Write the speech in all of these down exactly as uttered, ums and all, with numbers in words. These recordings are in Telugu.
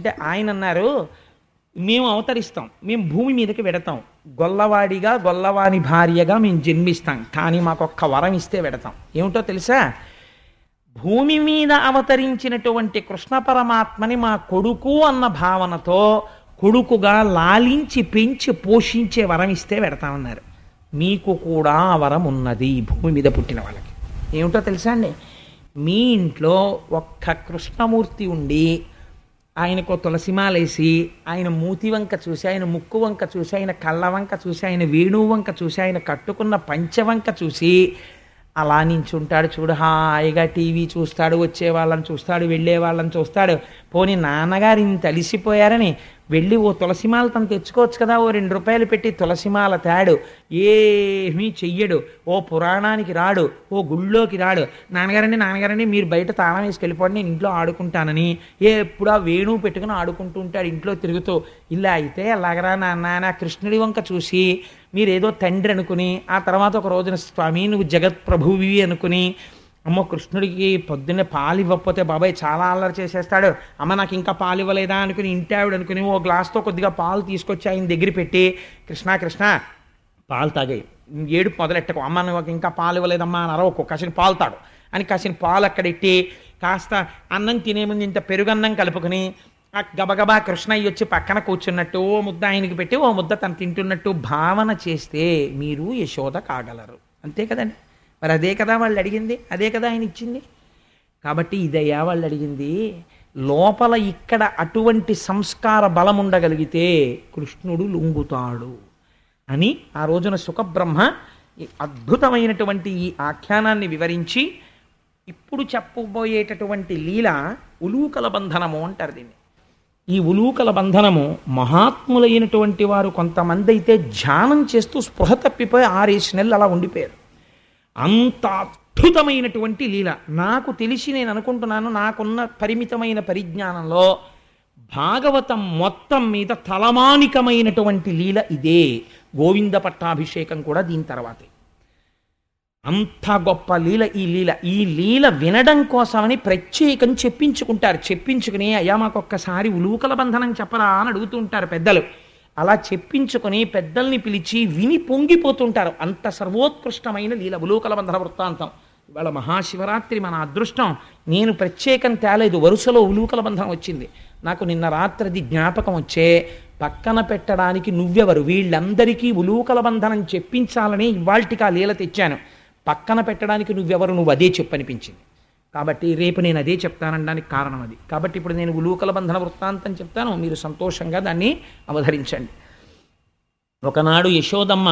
అంటే ఆయన అన్నారు, మేము అవతరిస్తాం, మేము భూమి మీదకి వెడతాం, గొల్లవాడిగా గొల్లవాని భార్యగా మేము జన్మిస్తాం, కానీ మాకు ఒక్క వరం ఇస్తే వెడతాం. ఏమిటో తెలుసా? భూమి మీద అవతరించినటువంటి కృష్ణ పరమాత్మని మా కొడుకు అన్న భావనతో కొడుకుగా లాలించి పెంచి పోషించే వరం ఇస్తే వెడతామన్నారు. మీకు కూడా ఆ వరం ఉన్నది భూమి మీద పుట్టిన వాళ్ళకి. ఏమిటో తెలుసా అండి? మీ ఇంట్లో ఒక్క కృష్ణమూర్తి ఉండి ఆయనకు తులసిమాలేసి ఆయన మూతి వంక చూసి, ఆయన ముక్కు వంక చూసి, ఆయన కళ్ళ వంక చూసి, ఆయన వేణువు వంక చూసి, ఆయన కట్టుకున్న పంచవంక చూసి అలా నించుంటాడు చూడు, హాయిగా టీవీ చూస్తాడు, వచ్చే వాళ్ళని చూస్తాడు, వెళ్ళే వాళ్ళని చూస్తాడు. పోనీ నాన్నగారు ఇంత అలిసిపోయారని వెళ్ళి ఓ తులసిమాల తను తెచ్చుకోవచ్చు కదా, ఓ రెండు రూపాయలు పెట్టి తులసిమాల తేడు, ఏమీ చెయ్యడు, ఓ పురాణానికి రాడు, ఓ గుళ్ళోకి రాడు. నాన్నగారండి నాన్నగారండి మీరు బయట తాళం వేసి వెళ్ళిపోండి, నేను ఇంట్లో ఆడుకుంటానని ఎప్పుడు ఆ వేణువు పెట్టుకుని ఆడుకుంటూ ఉంటాడు ఇంట్లో తిరుగుతూ. ఇలా అయితే ఎలాగరా నాన్న నా కృష్ణుడి వంక చూసి మీరేదో తండ్రి అనుకుని, ఆ తర్వాత ఒక రోజున స్వామి నువ్వు జగత్ ప్రభువి అనుకుని, అమ్మో కృష్ణుడికి పొద్దున్నే పాలు ఇవ్వకపోతే బాబాయ్ చాలా అల్లరి చేసేస్తాడు, అమ్మ నాకు ఇంకా పాలు ఇవ్వలేదా అనుకుని ఇంటి ఆవిడ అనుకుని ఓ గ్లాస్తో కొద్దిగా పాలు తీసుకొచ్చి ఆయన దగ్గర పెట్టి, కృష్ణ కృష్ణ పాలు తాగాయి, ఏడు మొదలెట్టకు, అమ్మ నువ్వు ఇంకా పాలు ఇవ్వలేదమ్మా అని అరవకు, కాసిన పాలు తాగు అని కాసిన పాలు అక్కడెట్టి కాస్త అన్నం తినే ముందు ఇంత పెరుగన్నం కలుపుకొని ఆ గబగబా కృష్ణయ్య వచ్చి పక్కన కూర్చున్నట్టు ఓ ముద్ద ఆయనకి పెట్టి ఓ ముద్ద తను తింటున్నట్టు భావన చేస్తే మీరు యశోద కాగలరు. అంతే కదండి. మరి అదే కదా వాళ్ళు అడిగింది, అదే కదా ఆయన ఇచ్చింది. కాబట్టి ఇదయ్యా వాళ్ళు అడిగింది. లోపల ఇక్కడ అటువంటి సంస్కార బలం ఉండగలిగితే కృష్ణుడు లొంగుతాడు అని ఆ రోజున సుఖబ్రహ్మ ఈ అద్భుతమైనటువంటి ఈ ఆఖ్యానాన్ని వివరించి ఇప్పుడు చెప్పబోయేటటువంటి లీల ఉలూకల బంధనము అంటారు దీన్ని. ఈ ఉలూకల బంధనము మహాత్ములైనటువంటి వారు కొంతమంది అయితే ధ్యానం చేస్తూ స్పృహ తప్పిపోయి ఆరేసి నెలలు అలా ఉండిపోయారు. అంత అద్భుతమైనటువంటి లీల. నాకు తెలిసి నేను అనుకుంటున్నాను, నాకున్న పరిమితమైన పరిజ్ఞానంలో భాగవతం మొత్తం మీద తలమానికమైనటువంటి లీల ఇదే. గోవింద పట్టాభిషేకం కూడా దీని తర్వాతే. అంత గొప్ప లీల ఈ లీల. ఈ లీల వినడం కోసమని ప్రత్యేకం చెప్పించుకుంటారు. చెప్పించుకుని అయ్యా మాకొక్కసారి ఉలూకల బంధనం చెప్పరా అని అడుగుతూ ఉంటారు పెద్దలు. అలా చెప్పించుకొని పెద్దల్ని పిలిచి విని పొంగిపోతుంటారు. అంత సర్వోత్కృష్టమైన లీల ఉలూకల బంధన వృత్తాంతం. ఇవాళ మహాశివరాత్రి మన అదృష్టం. నేను ప్రత్యేకం తేలేదు, వరుసలో ఉలూకల బంధనం వచ్చింది. నాకు నిన్న రాత్రిది జ్ఞాపకం వచ్చే పక్కన పెట్టడానికి నువ్వెవరు, వీళ్ళందరికీ ఉలూకల బంధనం చెప్పించాలని ఇవాల్టికి ఆ లీల తెచ్చాను. పక్కన పెట్టడానికి నువ్వెవరు, నువ్వు అదే చెప్పనిపించింది. కాబట్టి రేపు నేను అదే చెప్తానడానికి కారణం అది. కాబట్టి ఇప్పుడు నేను ఉలూకల బంధన వృత్తాంతం చెప్తాను, మీరు సంతోషంగా దాన్ని అవధరించండి. ఒకనాడు యశోదమ్మ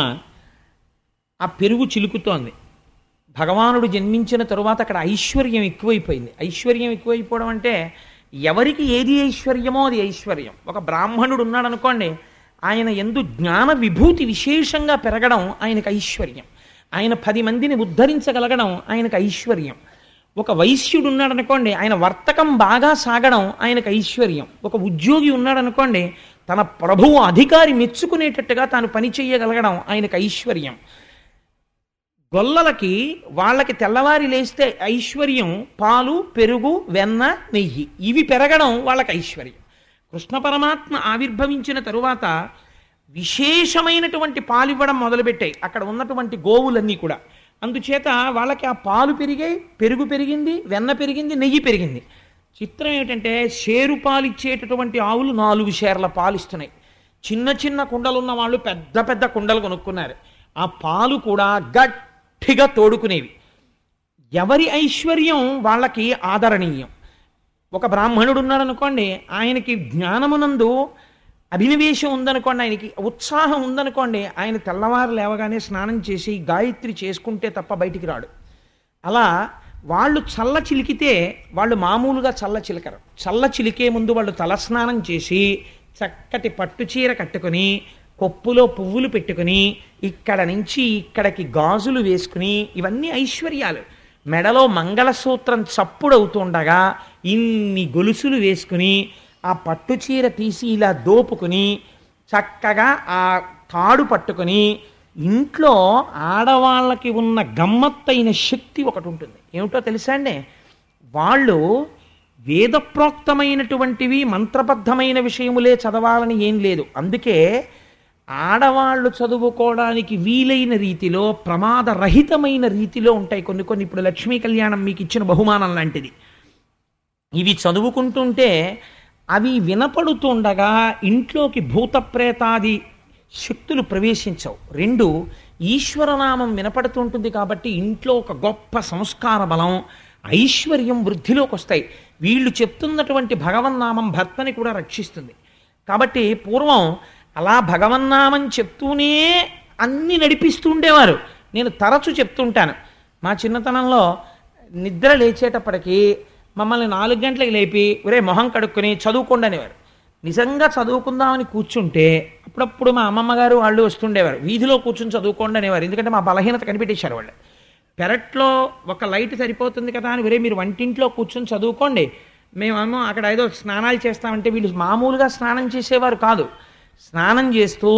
ఆ పెరుగు చిలుకుతోంది. భగవానుడు జన్మించిన తరువాత అక్కడ ఐశ్వర్యం ఎక్కువైపోయింది. ఐశ్వర్యం ఎక్కువైపోవడం అంటే ఎవరికి ఏది ఐశ్వర్యమో అది ఐశ్వర్యం. ఒక బ్రాహ్మణుడు ఉన్నాడు అనుకోండి, ఆయన యందు జ్ఞాన విభూతి విశేషంగా పెరగడం ఆయనకు ఐశ్వర్యం. ఆయన పది మందిని ఉద్ధరించగలగడం ఆయనకు ఐశ్వర్యం. ఒక వైశ్యుడు ఉన్నాడు అనుకోండి, ఆయన వర్తకం బాగా సాగడం ఆయనకు ఐశ్వర్యం. ఒక ఉద్యోగి ఉన్నాడు అనుకోండి, తన ప్రభువు అధికారి మెచ్చుకునేటట్టుగా తాను పని చేయగలగడం ఆయనకు ఐశ్వర్యం. గొల్లలకి వాళ్ళకి తెల్లవారి లేస్తే ఐశ్వర్యం పాలు, పెరుగు, వెన్న, నెయ్యి, ఇవి పెరగడం వాళ్ళకి ఐశ్వర్యం. కృష్ణ పరమాత్మ ఆవిర్భవించిన తరువాత విశేషమైనటువంటి పాలు ఇవ్వడం మొదలుపెట్టాయి అక్కడ ఉన్నటువంటి గోవులన్నీ కూడా. అందుచేత వాళ్ళకి ఆ పాలు పెరిగాయి, పెరుగు పెరిగింది, వెన్న పెరిగింది, నెయ్యి పెరిగింది. చిత్రం ఏమిటంటే షేరు పాలు ఇచ్చేటటువంటి ఆవులు నాలుగు షేర్ల పాలు ఇస్తున్నాయి. చిన్న చిన్న కుండలు ఉన్న వాళ్ళు పెద్ద పెద్ద కుండలు కొనుక్కున్నారు. ఆ పాలు కూడా గట్టిగా తోడుకునేవి. ఎవరి ఐశ్వర్యం వాళ్ళకి ఆదరణీయం. ఒక బ్రాహ్మణుడు ఉన్నాడు అనుకోండి, ఆయనకి జ్ఞానమునందు అభినవేశం ఉందనుకోండి, ఆయనకి ఉత్సాహం ఉందనుకోండి, ఆయన తెల్లవారు లేవగానే స్నానం చేసి గాయత్రి చేసుకుంటే తప్ప బయటికి రాడు. అలా వాళ్ళు చల్ల చిలికితే వాళ్ళు మామూలుగా చల్ల చిలకరు. చల్ల చిలికే ముందు వాళ్ళు తలస్నానం చేసి చక్కటి పట్టు చీర కట్టుకుని కొప్పులో పువ్వులు పెట్టుకుని ఇక్కడ నుంచి ఇక్కడికి గాజులు వేసుకుని, ఇవన్నీ ఐశ్వర్యాలు. మెడలో మంగళసూత్రం చప్పుడవుతుండగా ఇన్ని గొలుసులు వేసుకుని ఆ పట్టు చీర తీసి ఇలా దోపుకుని చక్కగా ఆ తాడు పట్టుకుని, ఇంట్లో ఆడవాళ్ళకి ఉన్న గమ్మత్తైన శక్తి ఒకటి ఉంటుంది. ఏమిటో తెలుసా అండి? వాళ్ళు వేదప్రోక్తమైనటువంటివి మంత్రబద్ధమైన విషయములే చదవాలని ఏం లేదు. అందుకే ఆడవాళ్ళు చదువుకోవడానికి వీలైన రీతిలో ప్రమాదరహితమైన రీతిలో ఉంటాయి కొన్ని కొన్ని. ఇప్పుడు లక్ష్మీ కళ్యాణం మీకు ఇచ్చిన బహుమానం లాంటిది. ఇవి చదువుకుంటుంటే అవి వినపడుతుండగా ఇంట్లోకి భూతప్రేతాది శక్తులు ప్రవేశించవు. రెండు, ఈశ్వరనామం వినపడుతుంటుంది కాబట్టి ఇంట్లో ఒక గొప్ప సంస్కార బలం, ఐశ్వర్యం వృద్ధిలోకి వస్తాయి. వీళ్ళు చెప్తున్నటువంటి భగవన్నామం భర్తని కూడా రక్షిస్తుంది. కాబట్టి పూర్వం అలా భగవన్నామం చెప్తూనే అన్ని నడిపిస్తూ ఉండేవారు. నేను తరచు చెప్తుంటాను, మా చిన్నతనంలో నిద్ర లేచేటప్పటికీ మమ్మల్ని నాలుగు గంటలకు లేపి ఒరే మొహం కడుక్కొని చదువుకోండి అనేవారు. నిజంగా చదువుకుందామని కూర్చుంటే అప్పుడప్పుడు మా అమ్మమ్మ గారు వాళ్ళు వస్తుండేవారు, వీధిలో కూర్చుని చదువుకోండి అనేవారు. ఎందుకంటే మా బలహీనత కనిపెట్టేశారు వాళ్ళు. పెరట్లో ఒక లైట్ సరిపోతుంది కదా అని ఒరే మీరు వంటింట్లో కూర్చొని చదువుకోండి, మేమేమో అక్కడ ఏదో స్నానాలు చేస్తామంటే వీళ్ళు మామూలుగా స్నానం చేసేవారు కాదు. స్నానం చేస్తూ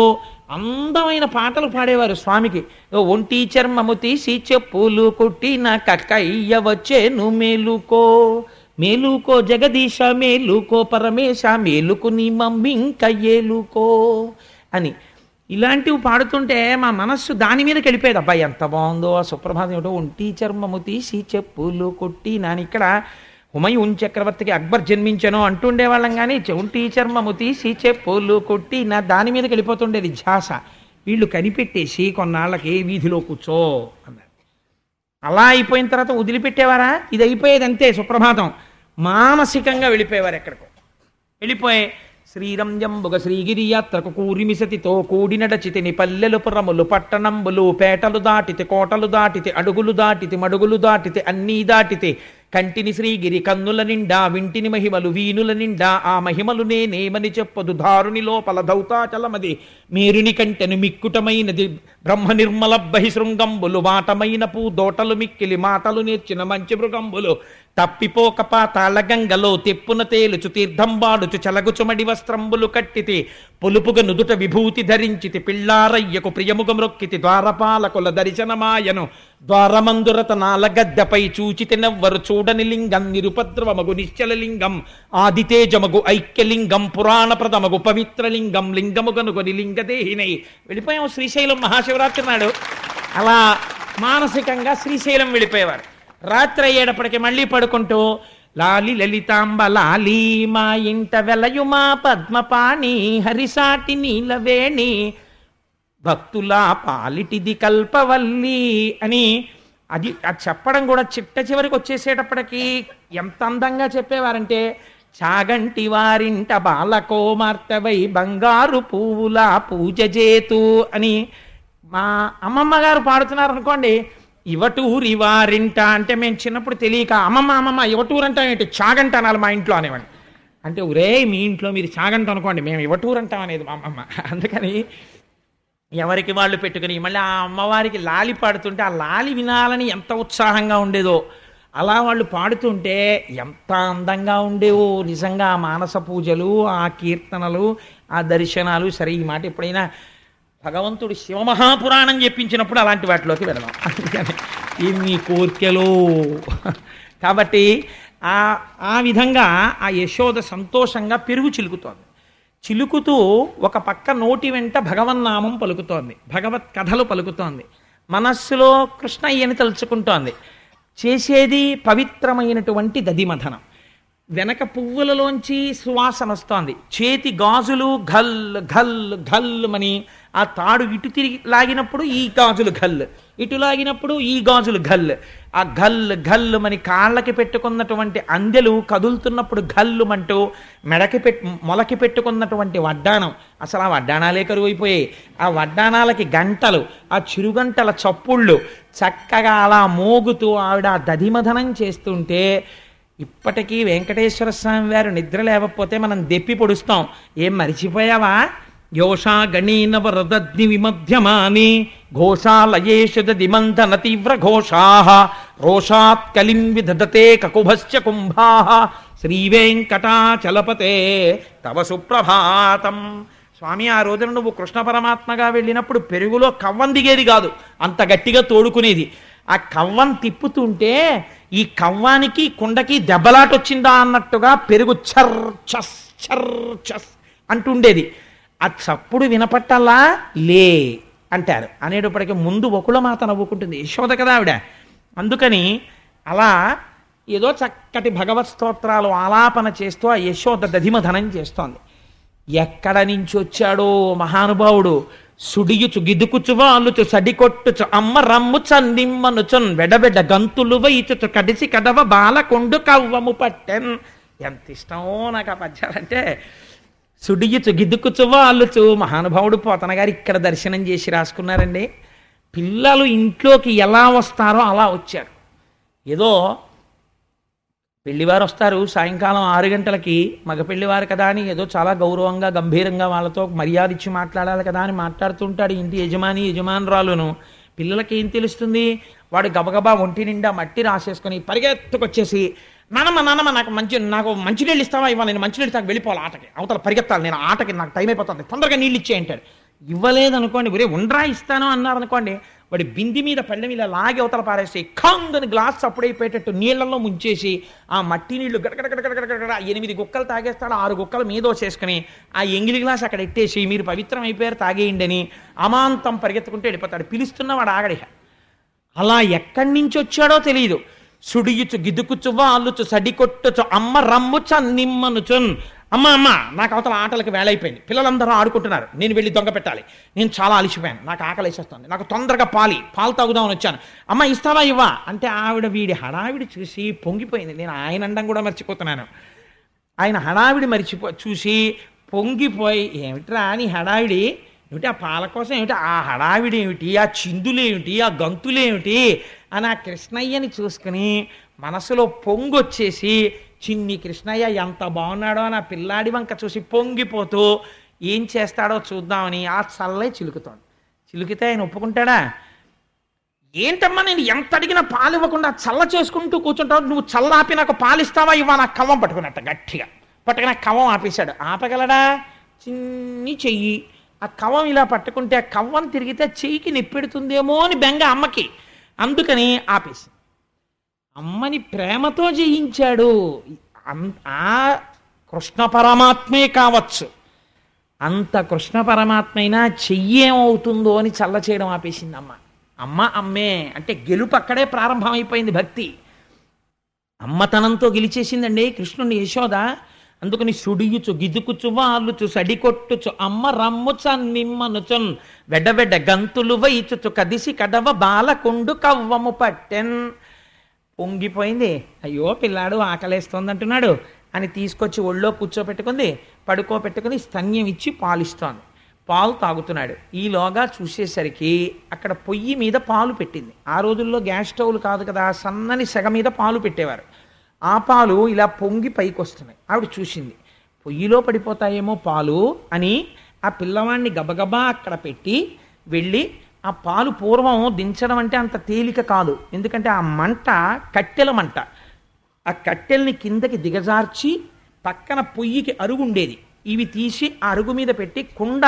అందమైన పాటలు పాడేవారు స్వామికి. ఒంటి చర్మము తీసి చెప్పులు కొట్టి నా కక్కయ్య వచ్చేను మేలుకో మేలుకో జగదీశ మేలుకో పరమేశ మేలుకు నీ మమ్మింక ఏలుకో అని ఇలాంటివి పాడుతుంటే మా మనస్సు దాని మీదకి వెళ్ళిపోయేది. అబ్బాయి ఎంత బాగుందో ఆ సుప్రభాతం, ఏమిటో ఒంటి చర్మము తీసి చెప్పులు కొట్టి నాని. ఇక్కడ హుమయూన్ చక్రవర్తికి అక్బర్ జన్మించను అంటుండేవాళ్ళం, కానీ ఒంటి చర్మము తీసి చెప్పులు కొట్టి నా దాని మీదకి వెళ్ళిపోతుండేది ఝాస. వీళ్ళు కనిపెట్టేసి కొన్నాళ్ళకి వీధిలో కూర్చో అన్నారు. అలా అయిపోయిన తర్వాత వదిలిపెట్టేవారా? ఇది అయిపోయేది అంతే. సుప్రభాతం మానసికంగా వెళ్ళిపోయేవారు ఎక్కడికో. వెళ్ళిపోయి శ్రీరంజంబుగ శ్రీగిరి యాత్రకు కూరిమిసతితో కూడి నడచితిని పల్లెలు పురములు పట్టణంబులు పేటలు దాటితే కోటలు దాటితే అడుగులు దాటితే మడుగులు దాటితే అన్నీ దాటితే కంటిని శ్రీగిరి కన్నుల నిండా వింటిని మహిమలు వీనుల నిండా ఆ మహిమలు నేనేమని చెప్పదు దారుని లోపల దౌతాచలమది మేరుని కంటెను మిక్కుటమైనది బ్రహ్మ నిర్మల బహిశృంగంబులు వాటమైన పూ దోటలు మిక్కిలి మాటలు నేర్చిన మంచి మృగంబులు తప్పిపోక పాతాళ గంగలో తెప్పున తేలుచు తీర్థంబాడుచు చలగుచుమడి వస్త్రంబులు కట్టితి పొలుపుగా నుదుట విభూతి ధరించితి పిల్లారయ్యకు ప్రియముగ మ్రొక్కితి ద్వారపాలకుల దర్శనమాయను ద్వారమందురత నాలగద్దపై చూచితి నెవ్వరు చూడని లింగం నిరుపద్రవమగు నిశ్చల లింగం ఆదితేజమగు ఐక్యలింగం పురాణప్రదమగు పవిత్రలింగం లింగముగనుగొని లింగదేహినై. వెళ్ళిపోయాము శ్రీశైలం మహాశివరాత్రి నాడు. అలా మానసికంగా శ్రీశైలం వెళ్ళిపోయేవారు. రాత్రి అయ్యేటప్పటికి మళ్ళీ పడుకుంటూ లాలి లలితాంబ లాలి మా ఇంట వెలయు మా పద్మపాణి హరిసాటి నీలవేణి భక్తుల పాలిటిది కల్పవల్లి అని అది అది చెప్పడం కూడా చిట్ట చివరికి వచ్చేసేటప్పటికి ఎంత అందంగా చెప్పేవారంటే చాగంటి వారింట బాలకోమార్తెవై బంగారు పువ్వుల పూజ చేతు అని. మా అమ్మమ్మ గారు పాడుతున్నారు అనుకోండి, ఇవటూరి వారింట అంటే మేము చిన్నప్పుడు తెలియక అమ్మమ్మ అమ్మమ్మ ఇవటూరు అంటాం ఏంటి, చాగంట అనాలి మా ఇంట్లో అనేవాడిని. అంటే ఒరే మీ ఇంట్లో మీరు చాగంట అనుకోండి, మేము ఇవటూరు అంటాం అనేది మా అమ్మమ్మ. అందుకని ఎవరికి వాళ్ళు పెట్టుకుని మళ్ళీ ఆ అమ్మవారికి లాలి పాడుతుంటే ఆ లాలి వినాలని ఎంత ఉత్సాహంగా ఉండేదో, అలా వాళ్ళు పాడుతుంటే ఎంత అందంగా ఉండేవో నిజంగా. ఆ మానస పూజలు, ఆ కీర్తనలు, ఆ దర్శనాలు. సరే ఈ మాట ఎప్పుడైనా భగవంతుడు శివమహాపురాణం చెప్పించినప్పుడు అలాంటి వాటిలోకి వెళదాం. అందుకని ఇన్ని కోర్కెలు. కాబట్టి ఆ ఆ విధంగా ఆ యశోద సంతోషంగా పెరుగు చిలుకుతోంది. చిలుకుతూ ఒక పక్క నోటి వెంట భగవన్నామం పలుకుతోంది, భగవత్ కథలు పలుకుతోంది, మనస్సులో కృష్ణయ్యని తలుచుకుంటోంది. చేసేది పవిత్రమైనటువంటి దధిమథనం. వెనక పువ్వులలోంచి సువాసన వస్తోంది. చేతి గాజులు ఘల్ ఘల్ ఘల్ మని ఆ తాడు ఇటు తిరిగి లాగినప్పుడు ఈ గాజులు ఘల్, ఇటు లాగినప్పుడు ఈ గాజులు ఘల్. ఆ ఘల్ ఘల్ మని కాళ్ళకి పెట్టుకున్నటువంటి అందెలు కదులుతున్నప్పుడు ఘల్లుమంటూ మెడకి పెట్టు మొలకి పెట్టుకున్నటువంటి వడ్డాణం, అసలు ఆ వడ్డాణాలే కరువైపోయాయి. ఆ వడ్డాణాలకి గంటలు, ఆ చిరుగంటల చప్పుళ్ళు చక్కగా అలా మోగుతూ ఆవిడ దధిమథనం చేస్తుంటే ఇప్పటికీ వెంకటేశ్వర స్వామి వారు నిద్ర లేకపోతే మనం దెప్పి పొడుస్తాం. ఏం మరిచిపోయావా? యోషా గణీన వరదగ్ని విమధ్యమాని ఘోషాలయేషు దిమంతన తీవ్ర ఘోషా రోషాత్ కలిం విదధతే కకుభశ్చ కుంభా శ్రీవేంకటాచలపతే తవ సుప్రభాతం. స్వామి ఆ రోజున నువ్వు కృష్ణ పరమాత్మగా వెళ్ళినప్పుడు పెరుగులో కవ్వం దిగేది కాదు, అంత గట్టిగా తోడుకునేది. ఆ కవ్వం తిప్పుతుంటే ఈ కవ్వానికి కుండకి దెబ్బలాట వచ్చిందా అన్నట్టుగా పెరుగు చర్ చస్ చర్ చస్ అంటుండేది. ఆ చప్పుడు వినపట్టల్లా లే అంటారు. అనేటప్పటికీ ముందు ఒకళ్ళ మాత నవ్వుకుంటుంది, యశోద కదా ఆవిడ. అందుకని అలా ఏదో చక్కటి భగవత్ స్తోత్రాలు ఆలాపన చేస్తూ ఆ యశోద దధిమధనం చేస్తోంది. ఎక్కడ నుంచి వచ్చాడో మహానుభావుడు. సుడియుచు గిదుకుచు వాలుచు సడికొట్టుచు అమ్మ రమ్ము చన్నిమ్మనుచున్ వెడబెడ గంతులు వైచుచు కడిసి కదవ బాలకొండు కవ్వము పట్టెన్. ఎంత ఇష్టమో నాకు ఆ పద్యాలంటే. సుడియుచు గిదుకుచు వాలుచు. మహానుభావుడు పోతన గారు ఇక్కడ దర్శనం చేసి రాసుకున్నారండి. పిల్లలు ఇంట్లోకి ఎలా వస్తారో అలా వచ్చారు. ఏదో పెళ్లివారు వస్తారు సాయంకాలం ఆరు గంటలకి, మగ పెళ్లివారు కదా అని ఏదో చాలా గౌరవంగా గంభీరంగా వాళ్ళతో మర్యాద ఇచ్చి మాట్లాడాలి కదా అని మాట్లాడుతుంటాడు ఇంటి యజమాని యజమానురాలును. పిల్లలకి ఏం తెలుస్తుంది? వాడు గబగబా ఒంటి నిండా మట్టి రాసేసుకొని పరిగెత్తుకొచ్చేసి, నానమ్మ నానమ్మ నాకు మంచి నాకు మంచినీళ్ళు ఇస్తావా, ఇవ్వాలి, నేను మంచినీళ్ళు తాకు వెళ్ళిపోవాలి ఆటకి, అవతల పరిగెత్తాలి, నేను ఆటకి నాకు టైం అయిపోతుంది, తొందరగా నీళ్ళు ఇచ్చేయంటాడు. ఇవ్వలేదనుకోండి, ఒరే ఉండ్రా ఇస్తాను అన్నారనుకోండి, వాడి బింది మీద పళ్ళెం ఇలా లాగి అవతల పారేసి ఖందని గ్లాస్ అప్పుడైపోయేటట్టు నీళ్లలో ముంచేసి ఆ మట్టి నీళ్లు గడగడగడగడగడ ఎనిమిది గుక్కలు తాగేస్తాడు. ఆరు గుక్కలు మీదో చేసుకుని ఆ ఎంగిలి గ్లాస్ అక్కడ ఎట్టేసి మీరు పవిత్రం అయిపోయారు తాగేయండి అని అమాంతం పరిగెత్తుకుంటూ వెళ్ళిపోతాడు. పిలుస్తున్నవాడు ఆగడిహ. అలా ఎక్కడి నుంచి వచ్చాడో తెలియదు. సుడియుచు గిదుకుచు వాలుచు సడికొట్టుచు అమ్మ రమ్ము చన్నిమ్మనుచున్. అమ్మ అమ్మ నాకు అవతల ఆటలకు వేళైపోయింది, పిల్లలందరూ ఆడుకుంటున్నారు, నేను వెళ్ళి దొంగ పెట్టాలి, నేను చాలా అలిసిపోయాను, నాకు ఆకలి వేసేస్తుంది, నాకు తొందరగా పాలి పాలు తాగుదామని వచ్చాను, అమ్మ ఇస్తావా ఇవ్వా అంటే ఆవిడ వీడి హడావిడి చూసి పొంగిపోయింది. నేను ఆయన అండం కూడా మర్చిపోతున్నాను. ఆయన హడావిడి మర్చిపో చూసి పొంగిపోయి, ఏమిట్రా నీ హడావిడి ఏమిటి, ఆ పాల కోసం ఏమిటి, ఆ హడావిడి ఏమిటి, ఆ చిందులేమిటి, ఆ గంతులేమిటి అని ఆ కృష్ణయ్యని చూసుకుని మనసులో పొంగొచ్చేసి, చిన్ని కృష్ణయ్య ఎంత బాగున్నాడో అని ఆ పిల్లాడి వంక చూసి పొంగిపోతూ ఏం చేస్తాడో చూద్దామని ఆ చల్లే చిలుకుతోంది. చిలుకితే ఆయన ఒప్పుకుంటాడా? ఏంటమ్మా నేను ఎంత అడిగినా పాలు ఇవ్వకుండా చల్ల చేసుకుంటూ కూర్చుంటావు, నువ్వు చల్ల ఆపి నాకు పాలు ఇస్తావా ఇవ్వా, నాకు కవ్వం పట్టుకున్నట్ట గట్టిగా పట్టుకుని కవ్వం ఆపేశాడు. ఆపగలడా? చిన్ని చెయ్యి. ఆ కవ్వం ఇలా పట్టుకుంటే ఆ కవ్వం తిరిగితే చెయ్యికి నిప్పెడుతుందేమో అని బెంగ అమ్మకి. అందుకని ఆపేసి అమ్మని ప్రేమతో జయించాడు. ఆ కృష్ణ పరమాత్మే కావచ్చు, అంత కృష్ణ పరమాత్మ అయినా చెయ్యేమవుతుందో అని చల్ల చేయడం ఆపేసింది అమ్మ. అమ్మ అమ్మే అంటే గెలుపు అక్కడే ప్రారంభమైపోయింది. భక్తి అమ్మతనంతో గెలిచేసిందండి కృష్ణుని యశోద. అందుకని సుడియుచు గిదుకుచు వాలుచు సడికొట్టుచు అమ్మ రమ్ము చన్నిమ్మనుచున్ వెడవెడ గంతులు వైచుచు కదిసి కడవ బాలకొండు కవ్వము పట్టెన్. పొంగిపోయింది. అయ్యో పిల్లాడు ఆకలేస్తోంది అంటున్నాడు అని తీసుకొచ్చి ఒళ్ళో కూర్చోపెట్టుకుంది, పడుకోబెట్టుకుని స్తన్యం ఇచ్చి పాలిస్తోంది. పాలు తాగుతున్నాడు. ఈలోగా చూసేసరికి అక్కడ పొయ్యి మీద పాలు పెట్టింది. ఆ రోజుల్లో గ్యాస్ స్టవ్లు కాదు కదా, సన్నని సెగ మీద పాలు పెట్టేవారు. ఆ పాలు ఇలా పొంగి పైకి వస్తున్నాయి. ఆవిడ చూసింది, పొయ్యిలో పడిపోతాయేమో పాలు అని ఆ పిల్లవాడిని గబగబా అక్కడ పెట్టి వెళ్ళి ఆ పాలు పూర్వం దించడం అంటే అంత తేలిక కాదు. ఎందుకంటే ఆ మంట కట్టెల మంట. ఆ కట్టెల్ని కిందకి దిగజార్చి పక్కన పొయ్యికి అరుగు ఉండేది, ఇవి తీసి ఆ అరుగు మీద పెట్టి కుండ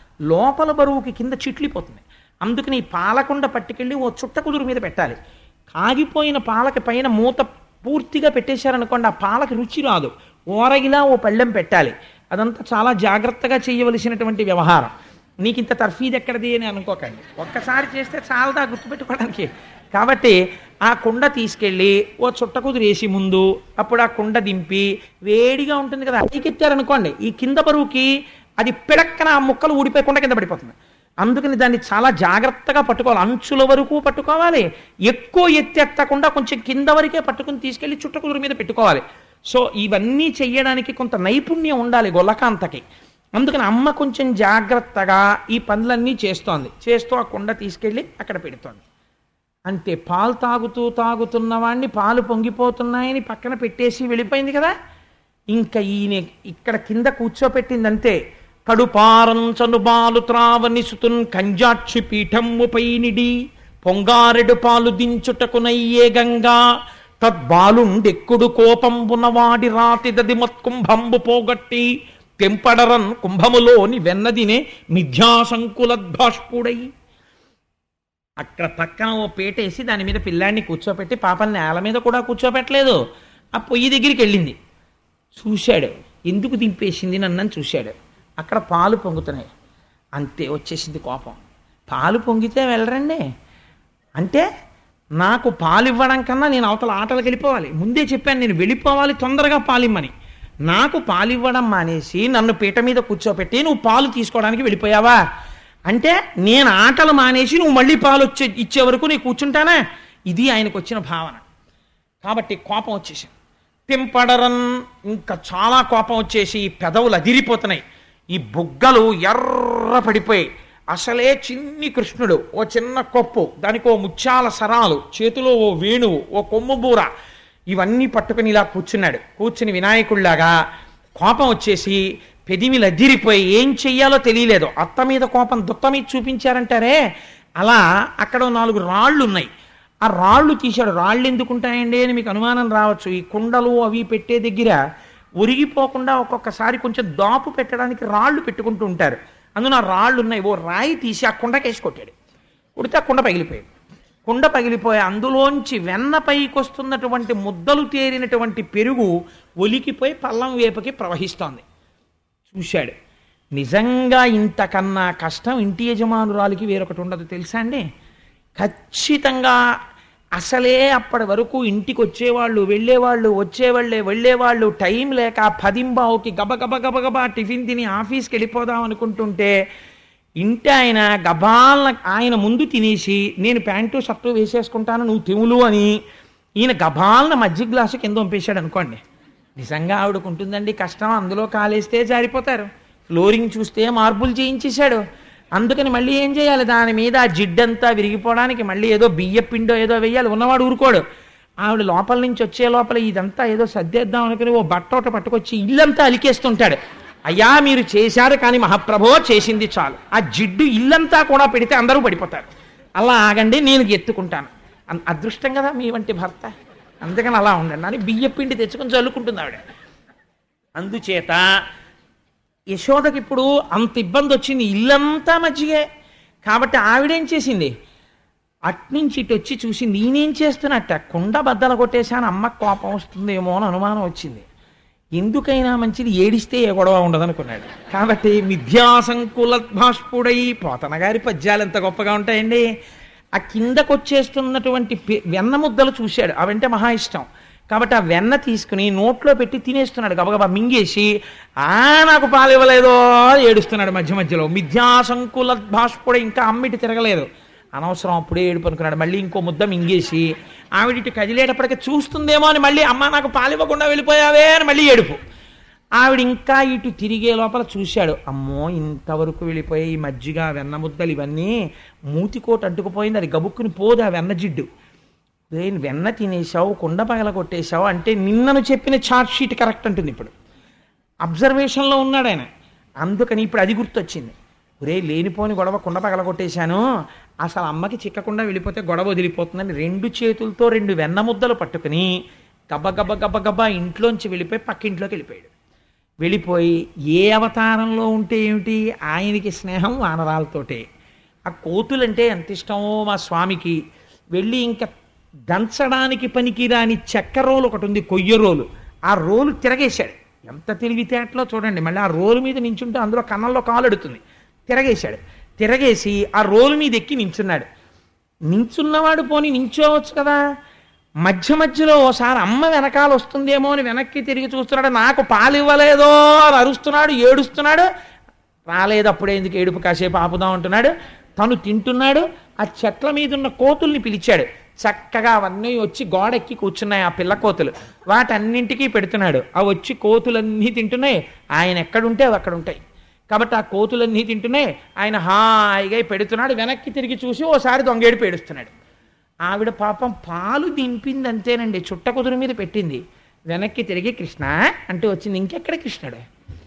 లోపల బరువుకి కింద చిట్లిపోతుంది. అందుకని ఈ పాలకుండ పట్టుకెళ్ళి ఓ చుట్ట కుదురు మీద పెట్టాలి. కాగిపోయిన పాలకి పైన మూత పూర్తిగా పెట్టేశారనుకోండి, ఆ పాలకి రుచి రాదు. ఓరగిలా ఓ పళ్ళెం పెట్టాలి. అదంతా చాలా జాగ్రత్తగా చేయవలసినటువంటి వ్యవహారం. నీకు ఇంత తర్ఫీదు ఎక్కడిది అని అనుకోకండి, ఒక్కసారి చేస్తే చాలదా గుర్తుపెట్టుకోవడానికి. కాబట్టి ఆ కుండ తీసుకెళ్ళి ఓ చుట్ట కుదిరేసి ముందు, అప్పుడు ఆ కుండ దింపి వేడిగా ఉంటుంది కదా, అడిగెత్తారనుకోండి ఈ కింద బరువుకి అది పిడక్కన ఆ ముక్కలు ఊడిపోయి కుండ కింద పడిపోతుంది. అందుకని దాన్ని చాలా జాగ్రత్తగా పట్టుకోవాలి, అంచుల వరకు పట్టుకోవాలి. ఎక్కువ ఎత్తెత్తకుండా కొంచెం కింద వరకే పట్టుకుని తీసుకెళ్ళి చుట్ట కుదురు మీద పెట్టుకోవాలి. సో ఇవన్నీ చెయ్యడానికి కొంత నైపుణ్యం ఉండాలి గొల్లకాంతకి. అందుకని అమ్మ కొంచెం జాగ్రత్తగా ఈ పనులన్నీ చేస్తోంది. చేస్తూ ఆ కుండ తీసుకెళ్ళి అక్కడ పెడుతోంది. అంతే, పాలు తాగుతూ తాగుతున్న వాడిని పాలు పొంగిపోతున్నాయని పక్కన పెట్టేసి వెళ్ళిపోయింది కదా. ఇంకా ఈయన ఇక్కడ కింద కూర్చోపెట్టింది అంతే. కడుపారంచను బాలు త్రావనిసుతున్ కంజాక్షి పీఠమ్ముపై నిడి పొంగారెడు పాలు దించుటకునయ్యే గంగా తద్బాలుండెక్కుడు కోపంబునవాడి రాతిదది మత్కుంభంబు పోగొట్టి తెంపడరన్ కుంభములోని వెన్నదినే మిథ్యాసంకులద్భాష్పుడై. అక్కడ పక్కన ఓ పీటేసి దాని మీద పిల్లాడిని కూర్చోపెట్టి పాపని నేల మీద కూడా కూర్చోపెట్టలేదు. ఆ పొయ్యి దగ్గరికి వెళ్ళింది, చూశాడు, ఎందుకు దింపేసింది నన్నని చూశాడు. అక్కడ పాలు పొంగుతున్నాయి, అంతే వచ్చేసింది కోపం. పాలు పొంగితే వెళ్ళరండి అంటే నాకు పాలు ఇవ్వడం కన్నా నేను అవతల ఆటలకు వెళ్ళిపోవాలి. ముందే చెప్పాను నేను వెళ్ళిపోవాలి తొందరగా పాలిమ్మని. నాకు పాలు ఇవ్వడం మానేసి నన్ను పీట మీద కూర్చోపెట్టి నువ్వు పాలు తీసుకోవడానికి వెళ్ళిపోయావా అంటే నేను ఆటలు మానేసి నువ్వు మళ్ళీ పాలు వచ్చే ఇచ్చే వరకు నేను కూర్చుంటానా? ఇది ఆయనకు వచ్చిన భావన. కాబట్టి కోపం వచ్చేసింది. తింపడరన్ ఇంకా చాలా కోపం వచ్చేసి పెదవులు అదిరిపోతున్నాయి, ఈ బుగ్గలు ఎర్ర పడిపోయి. అసలే చిన్ని కృష్ణుడు, ఓ చిన్న కొప్పు, దానికి ఓ ముత్యాల సరాలు, చేతిలో ఓ వేణువు, ఓ కొమ్ము బూర, ఇవన్నీ పట్టుకుని ఇలా కూర్చున్నాడు. కూర్చుని వినాయకుడిలాగా కోపం వచ్చేసి పెదిమిలు అదిరిపోయి ఏం చెయ్యాలో తెలియలేదు. అత్త మీద కోపం దుత్త మీద చూపించారంటారే అలా. అక్కడ నాలుగు రాళ్ళు ఉన్నాయి, ఆ రాళ్ళు తీశాడు. రాళ్ళు ఎందుకుంటాయండి అని మీకు అనుమానం రావచ్చు. ఈ కుండలు అవి పెట్టే దగ్గర ఒరిగిపోకుండా ఒక్కొక్కసారి కొంచెం దాపు పెట్టడానికి రాళ్ళు పెట్టుకుంటూ ఉంటారు. అందులో ఆ రాళ్ళు ఉన్నాయి. ఓ రాయి తీసి ఆ కుండకేసి కొట్టాడు. కొడితే ఆ కుండ పగిలిపోయాడు. కుండ పగిలిపోయి అందులోంచి వెన్న పైకి వస్తున్నటువంటి ముద్దలు తేరినటువంటి పెరుగు ఒలికిపోయి పల్లం వేపుకి ప్రవహిస్తోంది. చూశాడు, నిజంగా ఇంతకన్నా కష్టం ఇంటి యజమానురాలికి వేరొకటి ఉండదు తెలుసా అండి. ఖచ్చితంగా అసలే అప్పటి వరకు ఇంటికి వచ్చేవాళ్ళు వెళ్ళేవాళ్ళు, వచ్చేవాళ్ళే వెళ్ళేవాళ్ళు, టైం లేక పదింబావుకి గబగబ గబగబా టిఫిన్ తిని ఆఫీస్కి వెళ్ళిపోదాం అనుకుంటుంటే ఇంటి ఆయన గబాల ఆయన ముందు తినేసి నేను ప్యాంటు షర్టు వేసేసుకుంటాను నువ్వు తిములు అని ఈయన గబాలన మజ్జిగ గ్లాసు కింద పంపేశాడు అనుకోండి. నిజంగా ఆవిడకు ఉంటుందండి కష్టం. అందులో కాలేస్తే జారిపోతారు. ఫ్లోరింగ్ చూస్తే మార్బుల్ చేయించేశాడు. అందుకని మళ్ళీ ఏం చేయాలి, దాని మీద ఆ జిడ్డంతా విరిగిపోవడానికి మళ్ళీ ఏదో బియ్య పిండో ఏదో వేయాలి. ఉన్నవాడు ఊరుకోడు. ఆవిడ లోపల నుంచి వచ్చే లోపల ఇదంతా ఏదో సర్దేద్దాం అనుకుని ఓ బట్టోట పట్టుకొచ్చి ఇల్లంతా అలికేస్తుంటాడు. అయ్యా మీరు చేశారు కానీ మహాప్రభో చేసింది చాలు. ఆ జిడ్డు ఇల్లంతా కూడా పెడితే అందరూ పడిపోతారు. అలా ఆగండి నేను ఎత్తుకుంటాను. అదృష్టం కదా మీ వంటి భర్త, అందుకని అలా ఉండండి అని బియ్య పిండి తెచ్చుకొని చల్లుకుంటుంది ఆవిడ. అందుచేత యశోదకి ఇప్పుడు అంత ఇబ్బంది వచ్చింది, ఇల్లంతా మజ్జిగే. కాబట్టి ఆవిడేం చేసింది, అట్నుంచి ఇటు వచ్చి చూసి నేనేం చేస్తున్నట్ట కుండ బద్దలు కొట్టేశాను, అమ్మకు కోపం వస్తుందేమో అని అనుమానం వచ్చింది. ఎందుకైనా మంచిది ఏడిస్తే ఏ గొడవ ఉండదనుకున్నాడు. కాబట్టి మిథ్యాసంకులద్భాష్పుడై, పోతన గారి పద్యాలు ఎంత గొప్పగా ఉంటాయండి. ఆ కిందకొచ్చేస్తున్నటువంటి వెన్న ముద్దలు చూశాడు, అవంటే మహా ఇష్టం. కాబట్టి ఆ వెన్న తీసుకుని నోట్లో పెట్టి తినేస్తున్నాడు గబగబా మింగేసి. ఆ నాకు పాలు ఇవ్వలేదో ఏడుస్తున్నాడు మధ్య మధ్యలో. మిథ్యాసంకులద్భాష్పుడై, ఇంకా అమ్మిటి తిరగలేదు, అనవసరం అప్పుడే ఏడుపు అనుకున్నాడు. మళ్ళీ ఇంకో ముద్ద మింగేసి ఆవిడిటి కదిలేటప్పటికీ చూస్తుందేమో అని మళ్ళీ అమ్మ నాకు పాలు ఇవ్వకుండా వెళ్ళిపోయావే అని మళ్ళీ ఏడుపు. ఆవిడ ఇంకా ఇటు తిరిగే లోపల చూశాడు, అమ్మో ఇంతవరకు వెళ్ళిపోయి ఈ మజ్జిగ వెన్న ముద్దలు ఇవన్నీ మూతికోట అంటుకుపోయింది, అది గబుక్కుని పోదు ఆ వెన్న జిడ్డు. నేను వెన్న తినేసావు, కుండ పగల కొట్టేశావు అంటే నిన్నను చెప్పిన చార్ట్ షీట్ కరెక్ట్ అంటుంది. ఇప్పుడు అబ్జర్వేషన్లో ఉన్నాడు ఆయన, అందుకని ఇప్పుడు అది గుర్తొచ్చింది. ఒరే లేనిపోని గొడవ, కుండ పగల కొట్టేశాను, అసలు అమ్మకి చిక్కకుండా వెళ్ళిపోతే గొడవ వదిలిపోతుందని రెండు చేతులతో రెండు వెన్న ముద్దలు పట్టుకుని గబ్బ గబ్బ గబ్బ గబ్బా ఇంట్లోంచి వెళ్ళిపోయి పక్కింట్లోకి వెళ్ళిపోయాడు. వెళ్ళిపోయి ఏ అవతారంలో ఉంటే ఏమిటి, ఆయనకి స్నేహం వానరాలతోటే. ఆ కోతులంటే ఎంత ఇష్టమో మా స్వామికి. వెళ్ళి ఇంకా దంచడానికి పనికిరాని చెక్క రోలు ఒకటి ఉంది, కొయ్య రోలు, ఆ రోలు తిరగేశాడు. ఎంత తెలివితేటలో చూడండి. మళ్ళీ ఆ రోలు మీద నించుంటే అందులో కన్నంలో కాలు ఎడుతుంది. తిరగేశాడు. తిరగేసి ఆ రోలు మీద ఎక్కి నించున్నాడు. నించున్నవాడు పోని నించోవచ్చు కదా, మధ్య మధ్యలో ఓసారి అమ్మ వెనకాల వస్తుందేమో అని వెనక్కి తిరిగి చూస్తున్నాడు. నాకు పాలు ఇవ్వలేదో అని అరుస్తున్నాడు, ఏడుస్తున్నాడు. రాలేదు, అప్పుడే ఎందుకు ఏడుపు, కాసేపు ఆపుదాం అంటున్నాడు. తను తింటున్నాడు. ఆ చెట్ల మీద ఉన్న కోతుల్ని పిలిచాడు. చక్కగా అవన్నీ వచ్చి గోడెక్కి కూర్చున్నాయి ఆ పిల్ల కోతులు. వాటన్నింటికీ పెడుతున్నాడు. అవి వచ్చి కోతులన్నీ తింటున్నాయి. ఆయన ఎక్కడుంటే అవి అక్కడ ఉంటాయి. కాబట్టి ఆ కోతులన్నీ తింటున్నాయి. ఆయన హాయిగా పెడుతున్నాడు. వెనక్కి తిరిగి చూసి ఓసారి దొంగేడు పేడుస్తున్నాడు. ఆవిడ పాపం పాలు దింపింది అంతేనండి, చుట్ట కుదురు మీద పెట్టింది. వెనక్కి తిరిగి కృష్ణ అంటే వచ్చింది. ఇంకెక్కడ కృష్ణుడే?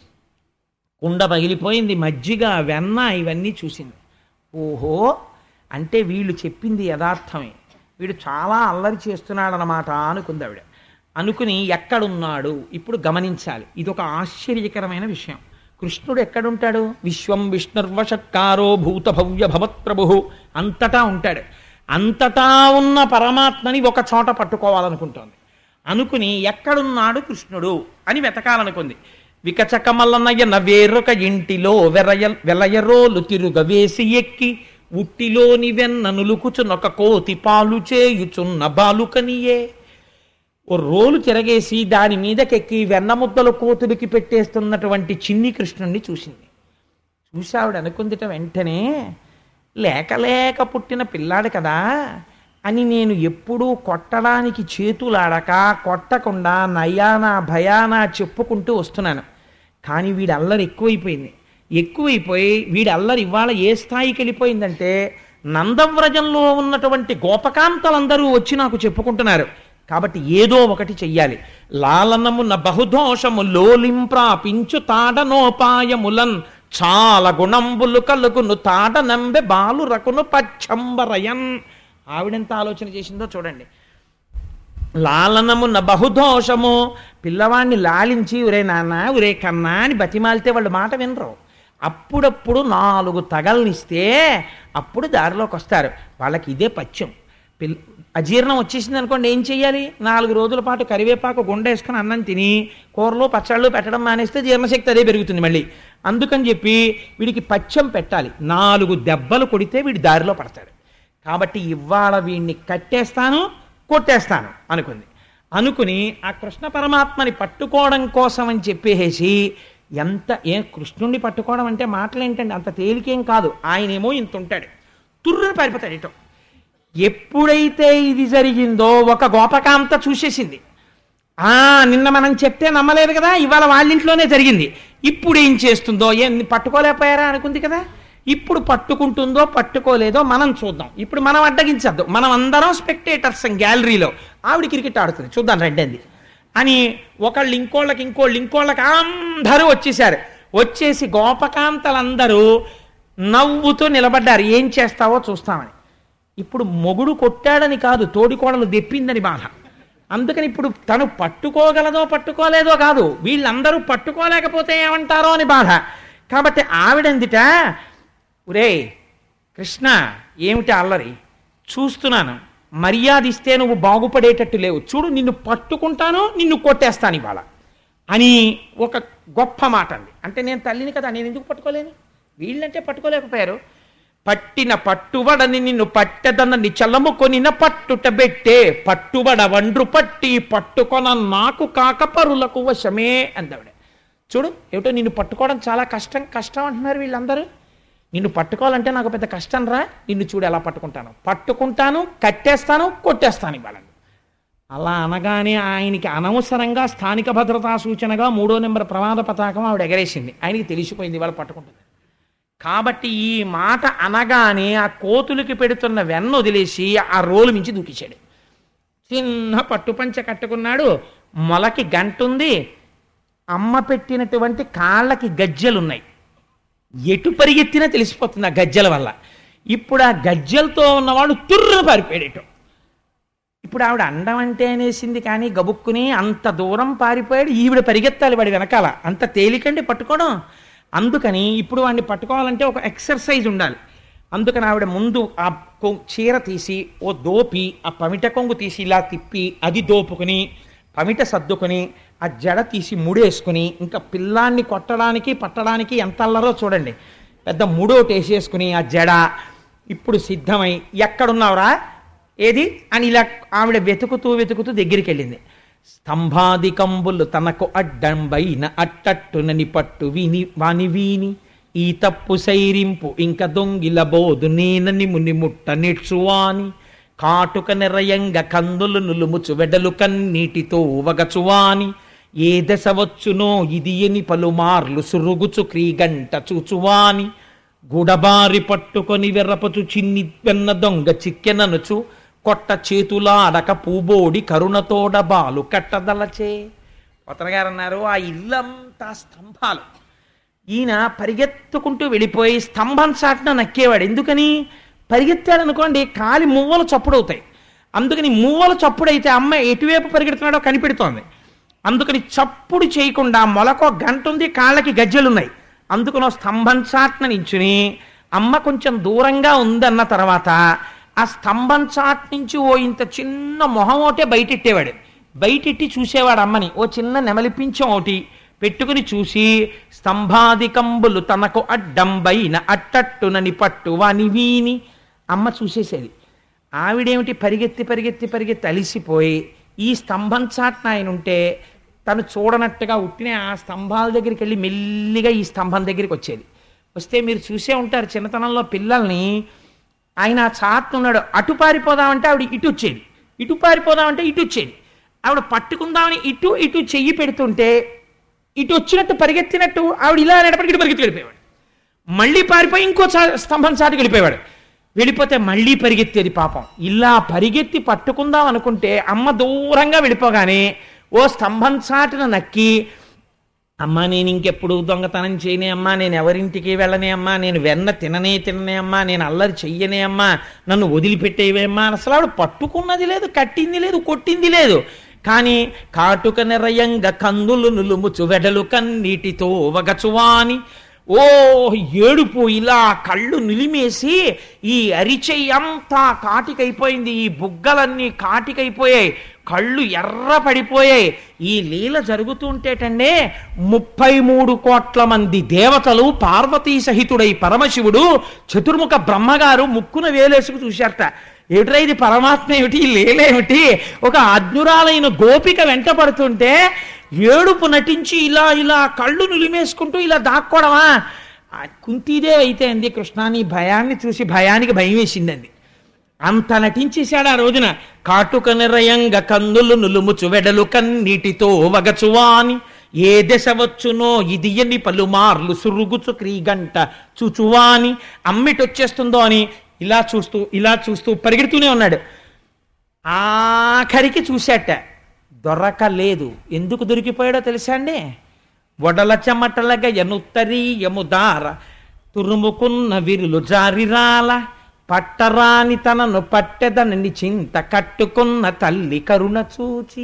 కుండ పగిలిపోయింది, మజ్జిగ వెన్న ఇవన్నీ చూసింది. ఓహో అంటే వీళ్ళు చెప్పింది యథార్థమే, వీడు చాలా అల్లరి చేస్తున్నాడనమాట అనుకుంది ఆవిడ. అనుకుని ఎక్కడున్నాడు ఇప్పుడు గమనించాలి. ఇది ఒక ఆశ్చర్యకరమైన విషయం. కృష్ణుడు ఎక్కడుంటాడు? విశ్వం విష్ణుర్వషట్కారో భూత భవ్య భవత్ ప్రభు, అంతటా ఉంటాడు. అంతటా ఉన్న పరమాత్మని ఒక చోట పట్టుకోవాలనుకుంటోంది. అనుకుని ఎక్కడున్నాడు కృష్ణుడు అని వెతకాలనుకుంది. వికచకమల్లనయ్య వేరొక ఇంటిలో వెరయ వెలయరోలు తిరుగ వేసి ఎక్కి ఉట్టిలోని వెన్న నులుకుచునొక కోతి పాలు చేయుచున్న బాలుకనియే. ఓ రోలు తిరగేసి దాని మీదకెక్కి వెన్న ముద్దలు కోతుడికి పెట్టేస్తున్నటువంటి చిన్ని కృష్ణుణ్ణి చూసింది. చూసి ఆవిడ అనుకుందిట వెంటనే, లేక లేక పుట్టిన పిల్లాడు కదా అని నేను ఎప్పుడూ కొట్టడానికి చేతులాడక కొట్టకుండా నయానా భయానా చెప్పుకుంటూ వస్తున్నాను. కానీ వీడి అల్లరి ఎక్కువైపోయింది. ఎక్కువైపోయి వీడి అల్లరి ఇవాళ ఏ స్థాయికి వెళ్ళిపోయిందంటే నందవ్రజంలో ఉన్నటువంటి గోపకాంతలందరూ వచ్చి నాకు చెప్పుకుంటున్నారు. కాబట్టి ఏదో ఒకటి చెయ్యాలి. లాలనమున బహుదోషము లోలింప్రాపించు తాడనోపాయములన్ చాలా గుణంబులు కలుగును తాడ నంబె బాలు రకును పచ్చంబరయన్. ఆవిడెంత ఆలోచన చేసిందో చూడండి. లాలనమున బహుదోషము, పిల్లవాడిని లాలించి ఉరే నాన్న ఉరే కన్నా అని బతిమాలితే వాళ్ళు మాట వినరు. అప్పుడప్పుడు నాలుగు తగలనిస్తే అప్పుడు దారిలోకి వస్తారు. వాళ్ళకి ఇదే పచ్చం. పిల్ల అజీర్ణం వచ్చేసింది అనుకోండి, ఏం చెయ్యాలి? నాలుగు రోజుల పాటు కరివేపాకు గుండె వేసుకుని అన్నం తిని కూరలు పచ్చళ్ళు పెట్టడం మానేస్తే జీర్ణశక్తి అదే పెరుగుతుంది మళ్ళీ. అందుకని చెప్పి వీడికి పచ్చం పెట్టాలి. నాలుగు దెబ్బలు కొడితే వీడి దారిలో పడతాడు. కాబట్టి ఇవాళ వీడిని కట్టేస్తాను కొట్టేస్తాను అనుకుంది. అనుకుని ఆ కృష్ణ పరమాత్మని పట్టుకోవడం కోసం అని చెప్పేసి ఎంత ఏ కృష్ణుణ్ణి పట్టుకోవడం అంటే మాటలేంటండి, అంత తేలికేం కాదు. ఆయనేమో ఇంత ఉంటాడు, తుర్రుని పారిపోతాడు ఇటో. ఎప్పుడైతే ఇది జరిగిందో ఒక గోపకాంత చూసేసింది. ఆ నిన్న మనం చెప్తే నమ్మలేదు కదా, ఇవాళ వాళ్ళింట్లోనే జరిగింది. ఇప్పుడు ఏం చేస్తుందో, ఏం పట్టుకోలేకపోయారా అనుకుంది కదా, ఇప్పుడు పట్టుకుంటుందో పట్టుకోలేదో మనం చూద్దాం. ఇప్పుడు మనం అడ్డగించద్దు, మనం అందరం స్పెక్టేటర్స్ గ్యాలరీలో. ఆవిడ క్రికెట్ ఆడుతుంది, చూద్దాం రెండంది అని ఒకళ్ళు ఇంకోళ్ళకి ఇంకోళ్ళు ఇంకోళ్ళకి అందరూ వచ్చేసారు. వచ్చేసి గోపకాంతలందరూ నవ్వుతూ నిలబడ్డారు. ఏం చేస్తావో చూస్తామని. ఇప్పుడు మొగుడు కొట్టాడని కాదు, తోడికోడలు దెప్పిందని బాధ. అందుకని ఇప్పుడు తను పట్టుకోగలదో పట్టుకోలేదో కాదు, వీళ్ళందరూ పట్టుకోలేకపోతే ఏమంటారో అని బాధ. కాబట్టి ఆవిడందిట, ఒరే కృష్ణ ఏమిటి అల్లరి, చూస్తున్నాను, మర్యాద ఇస్తే నువ్వు బాగుపడేటట్టు లేవు, చూడు నిన్ను పట్టుకుంటాను నిన్ను కొట్టేస్తాను ఇవాళ అని ఒక గొప్ప మాట అంది. అంటే నేను తల్లిని కదా, నేను ఎందుకు పట్టుకోలేను? వీళ్ళంటే పట్టుకోలేకపోయారు. పట్టిన పట్టుబడని నిన్ను పట్టెదన్న ని చల్లము కొనిన పట్టుట బెట్టే పట్టుబడ వండ్రు పట్టి పట్టుకొన నాకు కాక పరులకు వశమే అందావిడ. చూడు ఏమిటో నిన్ను పట్టుకోవడం చాలా కష్టం కష్టం అంటున్నారు వీళ్ళందరూ. నిన్ను పట్టుకోవాలంటే నాకు పెద్ద కష్టం రా, నిన్ను చూడు ఎలా పట్టుకుంటాను, పట్టుకుంటాను కట్టేస్తాను కొట్టేస్తాను ఇవాళ. అలా అనగానే ఆయనకి అనవసరంగా స్థానిక భద్రతా సూచనగా మూడో నెంబర్ ప్రమాద పతాకం ఆవిడ ఎగరేసింది. ఆయనకి తెలిసిపోయింది ఇవాళ పట్టుకుంటుంది. కాబట్టి ఈ మాట అనగానే ఆ కోతులకి పెడుతున్న వెన్న వదిలేసి ఆ రోలు మించి దూకించాడు. చిన్న పట్టుపంచ కట్టుకున్నాడు, మొలకి గంటుంది, అమ్మ పెట్టినటువంటి కాళ్ళకి గజ్జెలున్నాయి. ఎటు పరిగెత్తినా తెలిసిపోతుంది ఆ గజ్జెల వల్ల. ఇప్పుడు ఆ గజ్జెలతో ఉన్నవాడు తుర్రు పారిపోయాడు. ఇప్పుడు ఆవిడ అండం అంటే అనేసింది కానీ గబుక్కుని అంత దూరం పారిపోయాడు. ఈవిడ పరిగెత్తాలి వాడి వెనకాల, అంత తేలికండి పట్టుకోవడం. అందుకని ఇప్పుడు వాడిని పట్టుకోవాలంటే ఒక ఎక్సర్సైజ్ ఉండాలి. అందుకని ఆవిడ ముందు ఆ చీర తీసి ఓ దోపి ఆ పమిట కొంగు తీసి ఇలా తిప్పి అది దోపుకుని పమిట సర్దుకొని ఆ జడ తీసి ముడేసుకుని, ఇంకా పిల్లాన్ని కొట్టడానికి పట్టడానికి ఎంత అల్లరో చూడండి, పెద్ద ముడోటి వేసేసుకుని ఆ జడ ఇప్పుడు సిద్ధమై ఎక్కడున్నావురా ఏది అని ఇలా ఆవిడ వెతుకుతూ వెతుకుతూ దగ్గరికి వెళ్ళింది. స్తంభాదికంబులు తనకు అడ్డంబైన అట్టట్టునని పట్టు విని వాని వీని ఈ తప్పు సైరింపు ఇంక దొంగిల బోదు నేనని ముని ముట్ట నెట్సువాని కాటుక నెరయంగ కందులు నులుముచు వెడలు కన్నీటితో వగచువాని ఏ దశ వచ్చునో ఇది ఎని పలుమార్లు సురుగుచు క్రీగంట చూచువాని గుడబారి పట్టుకొని వెర్రపచు చిన్ని వెన్న దొంగ చిక్కెననుచు కొట్ట చేతులాడక పూబోడి కరుణతోడ బాలు కట్టదలచే. కొత్తన గారు అన్నారు, ఆ ఇల్లంతా స్తంభాలు. ఈయన పరిగెత్తుకుంటూ వెళ్ళిపోయి స్తంభం చాటున నక్కేవాడు. ఎందుకని? పరిగెత్తాడనుకోండి కాలి మువ్వలు చప్పుడవుతాయి. అందుకని మువ్వలు చప్పుడైతే అమ్మ ఎటువైపు పరిగెడుతున్నాడో కనిపెడుతోంది. అందుకని చప్పుడు చేయకుండా మొలకో గంట ఉంది, కాళ్ళకి గజ్జెలున్నాయి. అందుకనో స్తంభం చాటున నించుని అమ్మ కొంచెం దూరంగా ఉందన్న తర్వాత ఆ స్తంభం చాట్ నుంచి ఓ ఇంత చిన్న మొహం ఒకటే బయటెట్టేవాడు. బయటెట్టి చూసేవాడు అమ్మని. ఓ చిన్న నెమలిపించం ఒకటి పెట్టుకుని చూసి స్తంభాదికంబులు తనకు అడ్డంబైన అట్టట్టునని పట్టు వాని వీని అమ్మ చూసేసేది. ఆవిడేమిటి పరిగెత్తి పరిగెత్తి పరిగెత్తి అలిసిపోయి ఈ స్తంభం చాట్న ఆయన ఉంటే తను చూడనట్టుగా ఉట్టినే ఆ స్తంభాల దగ్గరికి వెళ్ళి మెల్లిగా ఈ స్తంభం దగ్గరికి వచ్చేది. వస్తే మీరు చూసే ఉంటారు చిన్నతనంలో పిల్లల్ని, ఆయన ఆ చాట్ ఉన్నాడు, అటు పారిపోదామంటే ఆవిడ ఇటు వచ్చేది, ఇటు పారిపోదామంటే ఇటు వచ్చేది. ఆవిడ పట్టుకుందామని ఇటు ఇటు చెయ్యి పెడుతుంటే ఇటు వచ్చినట్టు పరిగెత్తినట్టు ఆవిడ ఇలా అనేటప్పటికి ఇటు పరిగెత్తి వెళ్ళిపోయాడు. మళ్ళీ పారిపోయి ఇంకో చా స్తంభం చాటుకి వెళ్ళిపోయాడు. వెళ్ళిపోతే మళ్ళీ పరిగెత్తేది పాపం. ఇలా పరిగెత్తి పట్టుకుందాం అనుకుంటే అమ్మ దూరంగా వెళ్ళిపోగానే ఓ స్తంభం చాటున నక్కి, అమ్మా నేను ఇంకెప్పుడు దొంగతనం చేయనే అమ్మా, నేను ఎవరింటికి వెళ్ళనే అమ్మా, నేను వెన్న తిననే తిననే అమ్మా, నేను అల్లరి చెయ్యనే అమ్మా, నన్ను వదిలిపెట్టేవే అమ్మా. అసలు ఆవిడ పట్టుకున్నది లేదు, కట్టింది లేదు, కొట్టింది లేదు. కానీ కాటుక నిరయంగ కందులు నులుముచు వెడలు కన్నీటితో వగచువాని ఓ ఏడుపు, ఇలా కళ్ళు నిలిమేసి ఈ అరిచెయ్యి అంతా కాటికైపోయింది, ఈ బుగ్గలన్నీ కాటికైపోయాయి, కళ్ళు ఎర్ర పడిపోయాయి. ఈ లీల జరుగుతుంటేటండే ముప్పై మూడు కోట్ల మంది దేవతలు పార్వతీ సహితుడై పరమశివుడు చతుర్ముఖ బ్రహ్మగారు ముక్కున వేలేసుకు చూశారట. ఏమిట్రా ఇది పరమాత్మ ఏమిటి, ఈ లీల ఏమిటి? ఒక అజ్ఞురాలైన గోపిక వెంట పడుతుంటే ఏడుపు నటించి ఇలా ఇలా కళ్ళు నులిమేసుకుంటూ ఇలా దాక్కోవడమా? కుంతీదే అయితే అంది, కృష్ణ నీ భయాన్ని చూసి భయానికి భయం వేసిందండి. అంత నటించేశాడు ఆ రోజున. కాటుక నిరయంగ కందులు నులుముచు వెడలు కన్నీటితో వగచువాని ఏ దశ వచ్చునో ఇది ఎన్ని పలుమార్లు సురుగుచు క్రీగంట చూచువాని. అమ్మిటొచ్చేస్తుందో అని ఇలా చూస్తూ ఇలా చూస్తూ పరిగెడుతూనే ఉన్నాడు. ఆఖరికి చూశాట, దొరకలేదు. ఎందుకు దొరికిపోయాడో తెలుసా అండి? వడల చెమటలగ ఎనుత్తరీయము దార తురుముకున్న విరులు జారిరాల పట్టరాని తనను పట్టెదనని చింత కట్టుకున్న తల్లి కరుణ చూచి.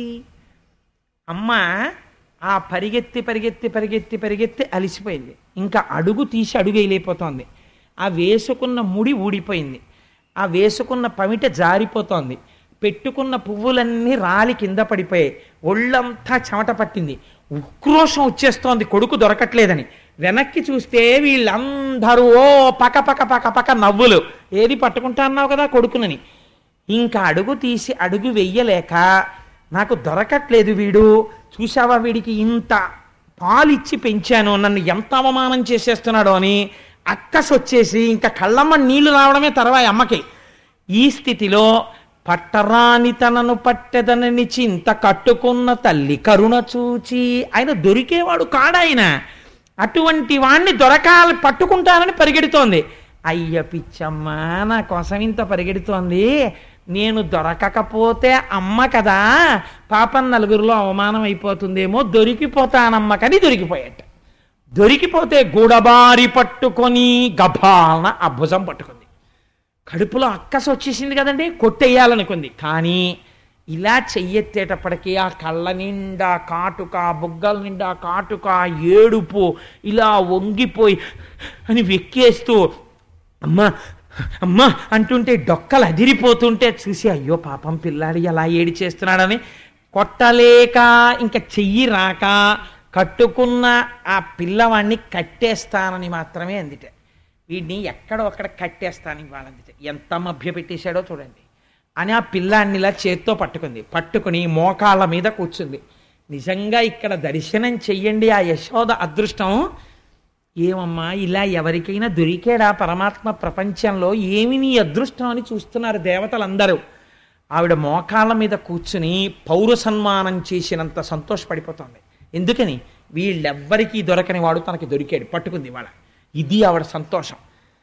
అమ్మ ఆ పరిగెత్తి పరిగెత్తి పరిగెత్తి పరిగెత్తి అలిసిపోయింది. ఇంకా అడుగు తీసి అడుగు వేయలేకపోతోంది. ఆ వేసుకున్న ముడి ఊడిపోయింది, ఆ వేసుకున్న పమిట జారిపోతోంది, పెట్టుకున్న పువ్వులన్నీ రాలి కింద పడిపోయాయి, ఒళ్ళంతా చెమట పట్టింది, ఉక్రోషం వచ్చేస్తోంది కొడుకు దొరకట్లేదని. వెనక్కి చూస్తే వీళ్ళందరూ ఓ పక పక పక పక నవ్వులు. ఏది పట్టుకుంటా అన్నావు కదా కొడుకునని. ఇంకా అడుగు తీసి అడుగు వెయ్యలేక, నాకు దొరకట్లేదు వీడు, చూసావా వీడికి ఇంత పాలిచ్చి పెంచాను, నన్ను ఎంత అవమానం చేసేస్తున్నాడో అని అక్కసొచ్చేసి ఇంకా కళ్ళమ్మ నీళ్లు రావడమే తర్వాయి అమ్మకి. ఈ స్థితిలో పట్టరాని తనను పట్టెదనని చింత కట్టుకున్న తల్లి కరుణ చూచి. ఆయన దొరికేవాడు కాడాయన, అటువంటి వాణ్ణి దొరకాలి పట్టుకుంటానని పరిగెడుతోంది. అయ్య పిచ్చమ్మ నా కోసం ఇంత పరిగెడుతోంది, నేను దొరకకపోతే అమ్మ కదా పాపం నలుగురిలో అవమానం అయిపోతుందేమో, దొరికిపోతానమ్మకని దొరికిపోయాట. దొరికిపోతే గూడబారి పట్టుకొని గభాలన ఆ భుజం పట్టుకుంది. కడుపులో అక్కస వచ్చేసింది కదండి, కొట్టేయాలనుకుంది. కానీ ఇలా చెయ్యెత్తేటప్పటికీ ఆ కళ్ళ నిండా కాటుక, బుగ్గల నిండా కాటుక, ఏడుపు, ఇలా వంగిపోయి అని వెక్కేస్తూ అమ్మ అమ్మ అంటుంటే డొక్కలు అదిరిపోతుంటే చూసి అయ్యో పాపం పిల్లాడి ఎలా ఏడి చేస్తున్నాడని కొట్టలేక ఇంకా చెయ్యి రాక కట్టుకున్న ఆ పిల్లవాడిని కట్టేస్తానని మాత్రమే అందిట. వీడిని ఎక్కడో అక్కడ కట్టేస్తానని వాళ్ళందిట. ఎంత మభ్య పెట్టేశాడో చూడండి అని ఆ పిల్లాన్ని ఇలా చేత్తో పట్టుకుంది. పట్టుకుని మోకాళ్ళ మీద కూర్చుంది. నిజంగా ఇక్కడ దర్శనం చెయ్యండి ఆ యశోద అదృష్టం. ఏమమ్మా ఇలా ఎవరికైనా దొరికాడా పరమాత్మ ప్రపంచంలో? ఏమి నీ అదృష్టం అని చూస్తున్నారు దేవతలందరూ. ఆవిడ మోకాళ్ళ మీద కూర్చుని పౌర సన్మానం చేసినంత సంతోషపడిపోతుంది. ఎందుకని? వీళ్ళెవ్వరికీ దొరకని వాడు తనకి దొరికాడు, పట్టుకుంది వాళ్ళ. ఇది ఆవిడ సంతోషం.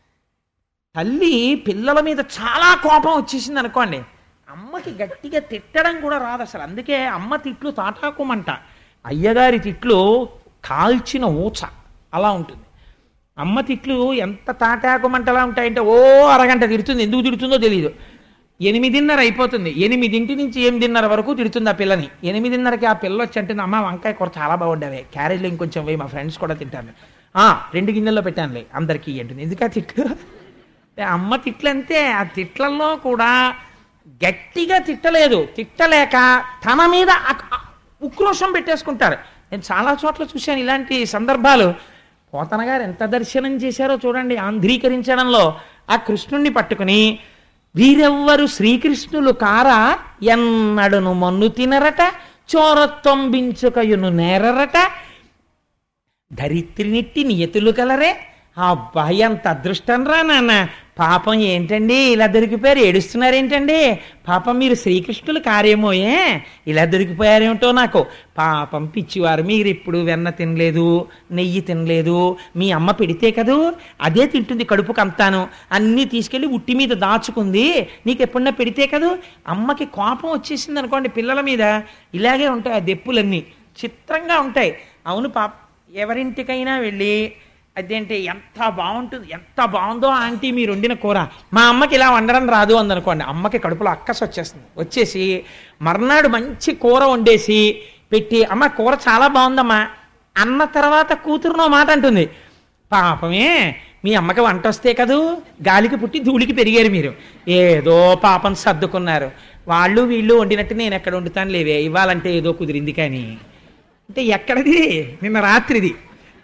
తల్లి పిల్లల మీద చాలా కోపం వచ్చేసింది అనుకోండి, అమ్మకి గట్టిగా తిట్టడం కూడా రాదు అసలు. అందుకే అమ్మ తిట్లు తాటాకుమంట, అయ్యగారి తిట్లు కాల్చిన ఊచ అలా ఉంటుంది. అమ్మ తిట్లు ఎంత తాటాకుమంటలా ఉంటాయంటే ఓ అరగంట తిడుతుంది. ఎందుకు తిడుతుందో తెలియదు. ఎనిమిదిన్నర అయిపోతుంది, ఎనిమిదింటి నుంచి ఎనిమిదిన్నర వరకు తిడుతుంది ఆ పిల్లని. ఎనిమిదిన్నరకి ఆ పిల్ల వచ్చి అంటే అమ్మ వంకాయ కూర చాలా బాగుండేవి, క్యారేజ్లో ఇంకొంచెం వేయి, మా ఫ్రెండ్స్ కూడా తింటాను, రెండు గిన్నెల్లో పెట్టానులే అందరికీ అంటుంది. ఎందుకా తిట్లు? అమ్మ తిట్లంతే. ఆ తిట్లలో కూడా గట్టిగా తిట్టలేదు, తిట్టలేక తన మీద ఉక్రోషం పెట్టేసుకుంటారు. నేను చాలా చోట్ల చూశాను ఇలాంటి సందర్భాలు. పోతన గారు ఎంత దర్శనం చేశారో చూడండి ఆంధ్రీకరించడంలో. ఆ కృష్ణుణ్ణి పట్టుకుని వీరెవ్వరు శ్రీకృష్ణులు కారా ఎన్నడును మన్ను తినరట, చోరత్వంబించుకయును నేరరట, ధరిత్రినిట్టి నియతులు కలరే. అబ్బాయి అంత అదృష్టం రా నాన్న. పాపం ఏంటండి ఇలా దొరికిపోయారు, ఏడుస్తున్నారేంటండి? పాపం మీరు శ్రీకృష్ణులు కారేమోయే, ఇలా దొరికిపోయారేమిటో నాకు. పాపం పిచ్చివారు, మీరు ఎప్పుడు వెన్న తినలేదు, నెయ్యి తినలేదు, మీ అమ్మ పెడితే కదూ అదే తింటుంది కడుపుకు అంతాను, అన్నీ తీసుకెళ్ళి ఉట్టి మీద దాచుకుంది, నీకు ఎప్పుడన్నా పెడితే కదూ. అమ్మకి కోపం వచ్చేసింది అనుకోండి పిల్లల మీద, ఇలాగే ఉంటాయి ఆ దెప్పులన్నీ, చిత్రంగా ఉంటాయి. అవును పాప, ఎవరింటికైనా వెళ్ళి అదేంటి ఎంత బాగుంటుంది, ఎంత బాగుందో ఆంటీ మీరు వండిన కూర, మా అమ్మకి ఇలా వండడం రాదు అందనుకోండి, అమ్మకి కడుపులో అక్కసు వచ్చేస్తుంది. వచ్చేసి మర్నాడు మంచి కూర వండేసి పెట్టి, అమ్మ కూర చాలా బాగుందమ్మా అన్న తర్వాత కూతురునో మాట అంటుంది. పాపమే మీ అమ్మకి వంట వస్తే కదూ, గాలికి పుట్టి ధూళికి పెరిగారు మీరు, ఏదో పాపం సర్దుకున్నారు. వాళ్ళు వీళ్ళు వండినట్టు నేను ఎక్కడ వండుతాను లేవే, ఇవ్వాలంటే ఏదో కుదిరింది కానీ. అంటే ఎక్కడిది, నిన్న రాత్రిది.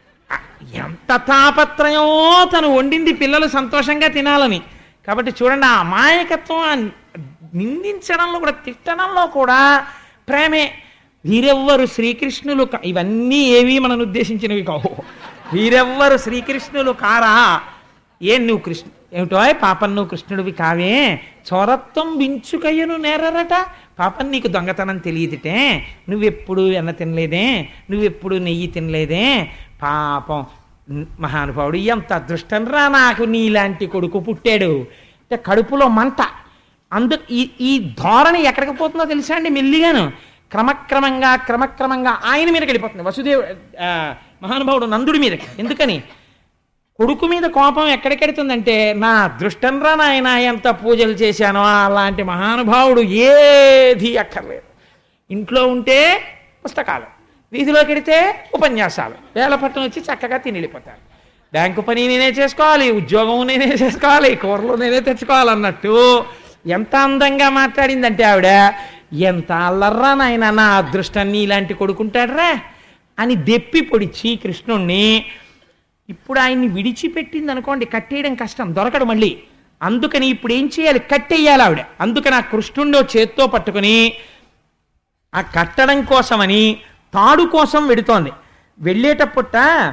ఎంత తాపత్రయమో తను వండింది పిల్లలు సంతోషంగా తినాలని. కాబట్టి చూడండి ఆ అమాయకత్వం నిందించడంలో కూడా, తిట్టడంలో కూడా ప్రేమే. వీరెవ్వరు శ్రీకృష్ణులు, ఇవన్నీ ఏవి మనం ఉద్దేశించినవి కావు. వీరెవ్వరు శ్రీకృష్ణులు కారా, ఏం నువ్వు కృష్ణ ఏమిటో పాపం నువ్వు కృష్ణుడివి కావే, చోరత్వం బించుకయ్యను నేరరట. పాపం నీకు దొంగతనం తెలియదుటే, నువ్వెప్పుడు ఎన్న తినలేదే, నువ్వెప్పుడు నెయ్యి తినలేదే. పాపం మహానుభావుడు, ఎంత అదృష్టం రా నాకు నీలాంటి కొడుకు పుట్టాడు. అంటే కడుపులో మంట. అందు ఈ ఈ ధోరణి ఎక్కడికి పోతుందో తెలుసా అండి, మెల్లిగాను క్రమక్రమంగా క్రమక్రమంగా ఆయన మీదకి వెళ్ళిపోతుంది. వసుదేవు మహానుభావుడు నందుడి మీదకి. ఎందుకని కొడుకు మీద కోపం ఎక్కడికెడుతుందంటే, నా అదృష్టం రా నాయన ఎంత పూజలు చేశానో అలాంటి మహానుభావుడు ఏది అక్కర్లేదు. ఇంట్లో ఉంటే పుస్తకాలు, వీధిలోకి వెడితే ఉపన్యాసాలు, వేలపట్నం వచ్చి చక్కగా తిని వెళ్ళిపోతారు. బ్యాంకు పని నేనే చేసుకోవాలి, ఉద్యోగం నేనే చేసుకోవాలి, కూరలు నేనే తెచ్చుకోవాలన్నట్టు ఎంత అందంగా మాట్లాడిందంటే ఆవిడ, ఎంత అల్లర్రా నాయన నా అదృష్టాన్ని ఇలాంటి కొడుకుంటాడ్రా అని దెప్పి పొడిచి కృష్ణుణ్ణి. ఇప్పుడు ఆయన్ని విడిచిపెట్టింది అనుకోండి, కట్టేయడం కష్టం, దొరకడు మళ్ళీ. అందుకని ఇప్పుడు ఏం చేయాలి, కట్టేయాలి ఆవిడ. అందుకని ఆ కృష్ణుణ్ణి చేత్తో పట్టుకుని ఆ కట్టడం కోసమని తాడు కోసం వెడుతోంది. వెళ్ళేటప్పుట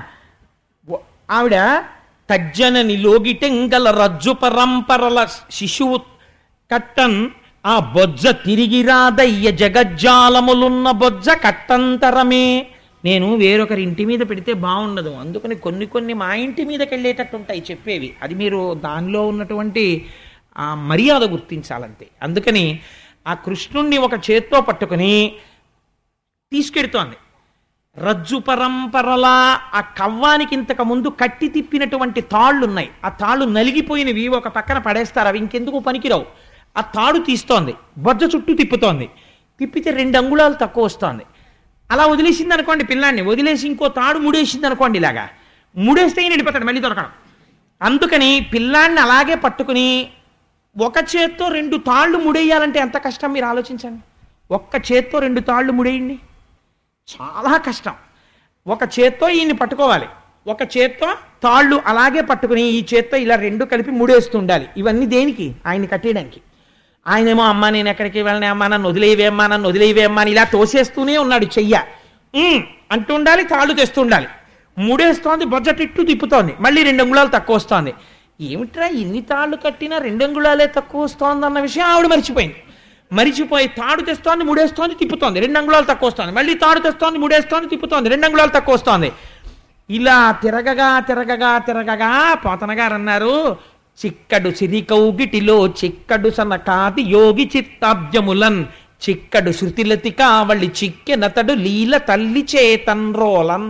ఆవిడ తజ్జనని లోగిటెంగల రజ్జు పరంపరల శిశువు కట్టన్ ఆ బొజ్జ తిరిగి రాదయ్య జగజ్జాలములున్న బొజ్జ కట్టంతరమే. నేను వేరొకరి ఇంటి మీద పెడితే బాగుండదు, అందుకని కొన్ని కొన్ని మా ఇంటి మీదకి వెళ్ళేటట్టు ఉంటాయి చెప్పేవి. అది మీరు దానిలో ఉన్నటువంటి ఆ మర్యాద గుర్తించాలంతే. అందుకని ఆ కృష్ణుణ్ణి ఒక చేత్తో పట్టుకుని తీసుకెడుతోంది. రజ్జు పరంపరలా ఆ కవ్వానికి ఇంతకు ముందు కట్టి తిప్పినటువంటి తాళ్ళు ఉన్నాయి, ఆ తాళ్ళు నలిగిపోయినవి ఒక పక్కన పడేస్తారు, అవి ఇంకెందుకు పనికిరావు. ఆ తాడు తీస్తోంది, బొజ్జ చుట్టూ తిప్పుతోంది, తిప్పితే రెండు అంగుళాలు తక్కువ వస్తోంది. అలా వదిలేసింది అనుకోండి పిల్లాన్ని, వదిలేసి ఇంకో తాడు ముడేసింది అనుకోండి, ఇలాగా ముడేస్తే ఈయన వెళ్ళిపోతాడు మళ్ళీ దొరకడం. అందుకని పిల్లాన్ని అలాగే పట్టుకుని ఒక చేత్తో రెండు తాళ్ళు ముడేయాలంటే ఎంత కష్టం మీరు ఆలోచించండి. ఒక్క చేత్తో రెండు తాళ్ళు ముడేయండి, చాలా కష్టం. ఒక చేత్తో ఈయన్ని పట్టుకోవాలి, ఒక చేత్తో తాళ్ళు అలాగే పట్టుకుని ఈ చేత్తో ఇలా రెండు కలిపి ముడేస్తూ ఉండాలి. ఇవన్నీ దేనికి, ఆయన్ని కట్టేయడానికి. ఆయనేమో అమ్మ నేను ఎక్కడికి వెళ్ళనే అమ్మా, నన్ను వదిలేవేమ్మా, నన్ను వదిలేవేమ్మా అని ఇలా తోసేస్తూనే ఉన్నాడు చెయ్య అంటూ ఉండాలి, తాళ్ళు తెస్తూ ఉండాలి. ముడేస్తోంది, బొజ్జటిట్టు తిప్పుతోంది, మళ్ళీ రెండు అంగుళాలు తక్కువ వస్తోంది. ఏమిట్రా ఇన్ని తాళ్ళు కట్టినా రెండు అంగుళాలే తక్కువ వస్తోంది అన్న విషయం ఆవిడ మర్చిపోయింది. మరిచిపోయి తాడు తెస్తోంది, ముడేస్తోంది, తిప్పుతోంది, రెండు అంగుళాలు తక్కువ వస్తుంది, మళ్ళీ తాడు తెస్తోంది, ముడేస్తోంది, తిప్పుతోంది, రెండు అంగుళాలు తక్కువ వస్తుంది. ఇలా తిరగగా తిరగగా తిరగగా పోతన గారు అన్నారు, చిక్కడు సిరికౌగిటిలో చిక్కడు సనకాది యోగి చిత్తాబ్జములన్ చిక్కడు శృతిలతి కావళి చిక్కెనతడు లీల తల్లి చేతన్రోలన్.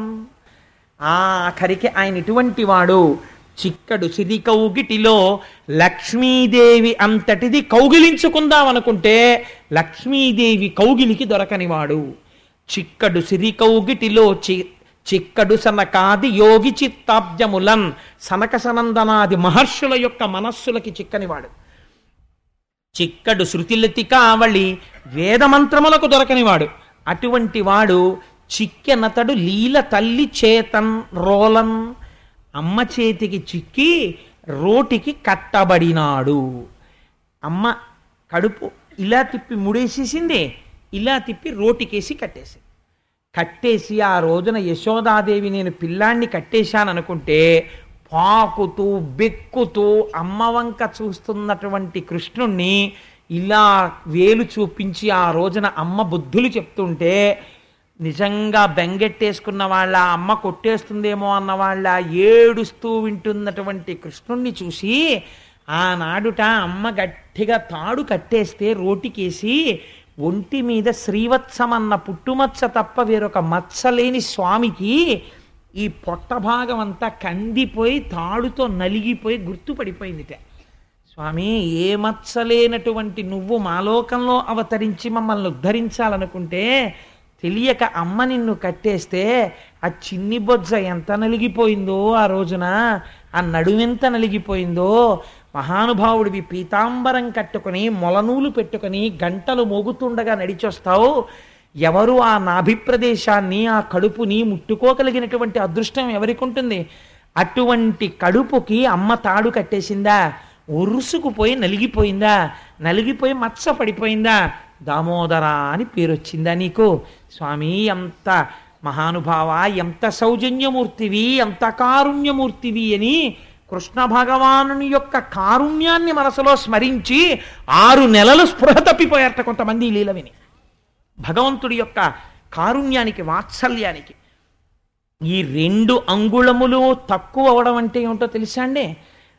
ఆఖరికి ఆయన ఇటువంటి వాడు. చిక్కడు సిరి కౌగిటిలో లక్ష్మీదేవి అంతటిది కౌగిలించుకుందాం అనుకుంటే లక్ష్మీదేవి కౌగిలికి దొరకనివాడు. చిక్కడు సిరి కౌగిటిలో చి చిక్కడు సనకాది యోగి చిత్తాబ్జములన్, సనక సనందనాది మహర్షుల యొక్క మనస్సులకి చిక్కనివాడు. చిక్కడు శృతిలతి కావళి, వేదమంత్రములకు దొరకనివాడు. అటువంటి వాడు చిక్కెనతడు లీల తల్లి చేతన్ రోలన్, అమ్మ చేతికి చిక్కి రోటికి కట్టబడినాడు. అమ్మ కడుపు ఇలా తిప్పి ముడేసేసింది, ఇలా తిప్పి రోటికేసి కట్టేసి కట్టేసి ఆ రోజున యశోదాదేవి నేను పిల్లాన్ని కట్టేశాననుకుంటే పాకుతూ బెక్కుతూ అమ్మ వంక చూస్తున్నటువంటి కృష్ణుణ్ణి ఇలా వేలు చూపించి ఆ రోజున అమ్మ బుద్ధులు చెప్తుంటే నిజంగా బెంగెట్టేసుకున్న వాళ్ళ, అమ్మ కొట్టేస్తుందేమో అన్న వాళ్ళ ఏడుస్తూ వింటున్నటువంటి కృష్ణుణ్ణి చూసి ఆనాడుట అమ్మ గట్టిగా తాడు కట్టేస్తే రోటికేసి ఒంటి మీద శ్రీవత్సమన్న పుట్టుమచ్చ తప్ప వేరొక మచ్చలేని స్వామికి ఈ పొట్ట భాగం అంతా కందిపోయి తాడుతో నలిగిపోయి గుర్తుపడిపోయిందిట. స్వామి, ఏ మచ్చలేనటువంటి నువ్వు మాలోకంలో అవతరించి మమ్మల్ని ఉద్ధరించాలనుకుంటే తెలియక అమ్మ నిన్ను కట్టేస్తే ఆ చిన్ని బొజ్జ ఎంత నలిగిపోయిందో, ఆ రోజున ఆ నడువెంత నలిగిపోయిందో. మహానుభావుడివి పీతాంబరం కట్టుకుని మొలనూలు పెట్టుకుని గంటలు మోగుతుండగా నడిచొస్తావు. ఎవరు ఆ నాభి ప్రదేశాన్ని, ఆ కడుపుని ముట్టుకోగలిగినటువంటి అదృష్టం ఎవరికి ఉంటుంది? అటువంటి కడుపుకి అమ్మ తాడు కట్టేసిందా? ఉరుసుకుపోయి నలిగిపోయిందా? నలిగిపోయి మచ్చ పడిపోయిందా? దామోదర అని పేరు వచ్చిందా నీకు? స్వామి, ఎంత మహానుభావ, ఎంత సౌజన్యమూర్తివి, ఎంత కారుణ్యమూర్తివి అని కృష్ణ భగవానుని యొక్క కారుణ్యాన్ని మనసులో స్మరించి ఆరు నెలలు స్పృహ తప్పిపోయారట కొంతమంది లీల విని. భగవంతుడి యొక్క కారుణ్యానికి, వాత్సల్యానికి ఈ రెండు అంగుళములు తక్కువ అవడం అంటే ఏమిటో తెలుసా అండి?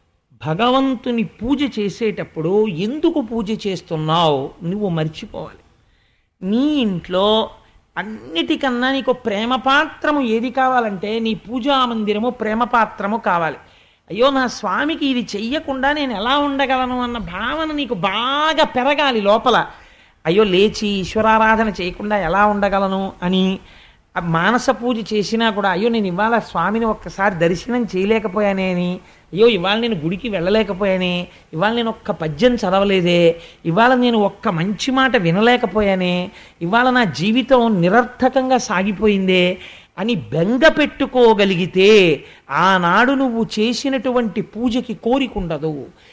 భగవంతుని పూజ చేసేటప్పుడు ఎందుకు పూజ చేస్తున్నావు నువ్వు మర్చిపోవాలి. నీ ఇంట్లో అన్నిటికన్నా నీకు ప్రేమపాత్రము ఏది కావాలంటే నీ పూజా మందిరము ప్రేమపాత్రము కావాలి. అయ్యో, నా స్వామికి ఇది చెయ్యకుండా నేను ఎలా ఉండగలను అన్న భావన నీకు బాగా పెరగాలి లోపల. అయ్యో, లేచి ఈశ్వరారాధన చేయకుండా ఎలా ఉండగలను అని మానస పూజ చేసినా కూడా అయ్యో నేను ఇవాళ స్వామిని ఒక్కసారి దర్శనం చేయలేకపోయానే అని, అయ్యో ఇవాళ నేను గుడికి వెళ్ళలేకపోయానే, ఇవాళ నేను ఒక్క పద్యం చదవలేదే, ఇవాళ నేను ఒక్క మంచి మాట వినలేకపోయానే, ఇవాళ నా జీవితం నిరర్థకంగా సాగిపోయిందే అని బెంగ పెట్టుకోగలిగితే ఆనాడు నువ్వు చేసినటువంటి పూజకి కోరికుండదు.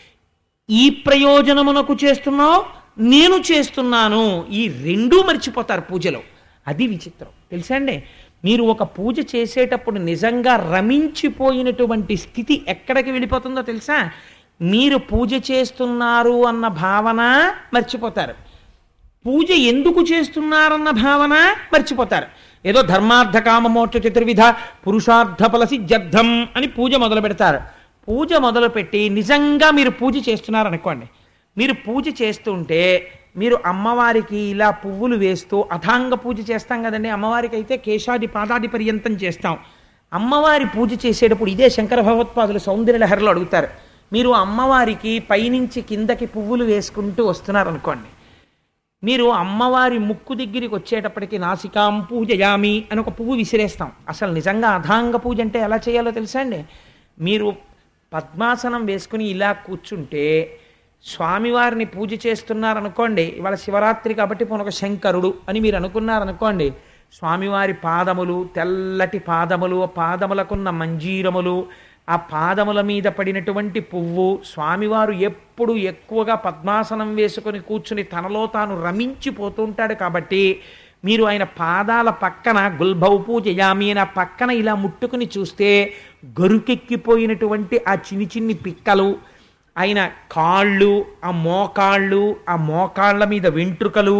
ఈ ప్రయోజనమునకు చేస్తున్నావు, నేను చేస్తున్నాను, ఈ రెండూ మర్చిపోతారు పూజలో. అది విచిత్రం తెలుసా అండి? మీరు ఒక పూజ చేసేటప్పుడు నిజంగా రమించిపోయినటువంటి స్థితి ఎక్కడికి వెళ్ళిపోతుందో తెలుసా? మీరు పూజ చేస్తున్నారు అన్న భావన మర్చిపోతారు, పూజ ఎందుకు చేస్తున్నారన్న భావన మర్చిపోతారు. ఏదో ధర్మార్థ కామ మోక్ష చతుర్విధ పురుషార్థ ఫల సిద్ధ్యర్థం అని పూజ మొదలు పెడతారు. పూజ మొదలుపెట్టి నిజంగా మీరు పూజ చేస్తున్నారనుకోండి, మీరు పూజ చేస్తుంటే మీరు అమ్మవారికి ఇలా పువ్వులు వేస్తూ అథాంగ పూజ చేస్తాం కదండి. అమ్మవారికి అయితే కేశాది పాదాది పర్యంతం చేస్తాం. అమ్మవారి పూజ చేసేటప్పుడు ఇదే శంకర భగవత్పాదులు సౌందర్యలహరిలో అడుగుతారు. మీరు అమ్మవారికి పైనుంచి కిందకి పువ్వులు వేసుకుంటూ వస్తున్నారనుకోండి, మీరు అమ్మవారి ముక్కు దగ్గరికి వచ్చేటప్పటికి నాసికాం పూజయామి అని ఒక పువ్వు విసిరేస్తాం. అసలు నిజంగా అథాంగ పూజ అంటే ఎలా చేయాలో తెలుసా అండి? మీరు పద్మాసనం వేసుకుని ఇలా కూర్చుంటే స్వామివారిని పూజ చేస్తున్నారనుకోండి, ఇవాళ శివరాత్రి కాబట్టి పొనొక శంకరుడు అని మీరు అనుకున్నారనుకోండి, స్వామివారి పాదములు, తెల్లటి పాదములు, పాదములకున్న మంజీరములు, ఆ పాదముల మీద పడినటువంటి పువ్వు, స్వామివారు ఎప్పుడు ఎక్కువగా పద్మాసనం వేసుకొని కూర్చుని తనలో తాను రమించిపోతూ ఉంటాడు కాబట్టి మీరు ఆయన పాదాల పక్కన గుల్భౌ పూజయామి అని ఆ పక్కన ఇలా ముట్టుకుని చూస్తే గరుకెక్కిపోయినటువంటి ఆ చిన్ని చిన్ని పిక్కలు, ఆయన కాళ్ళు, ఆ మోకాళ్ళు, ఆ మోకాళ్ళ మీద వెంట్రుకలు,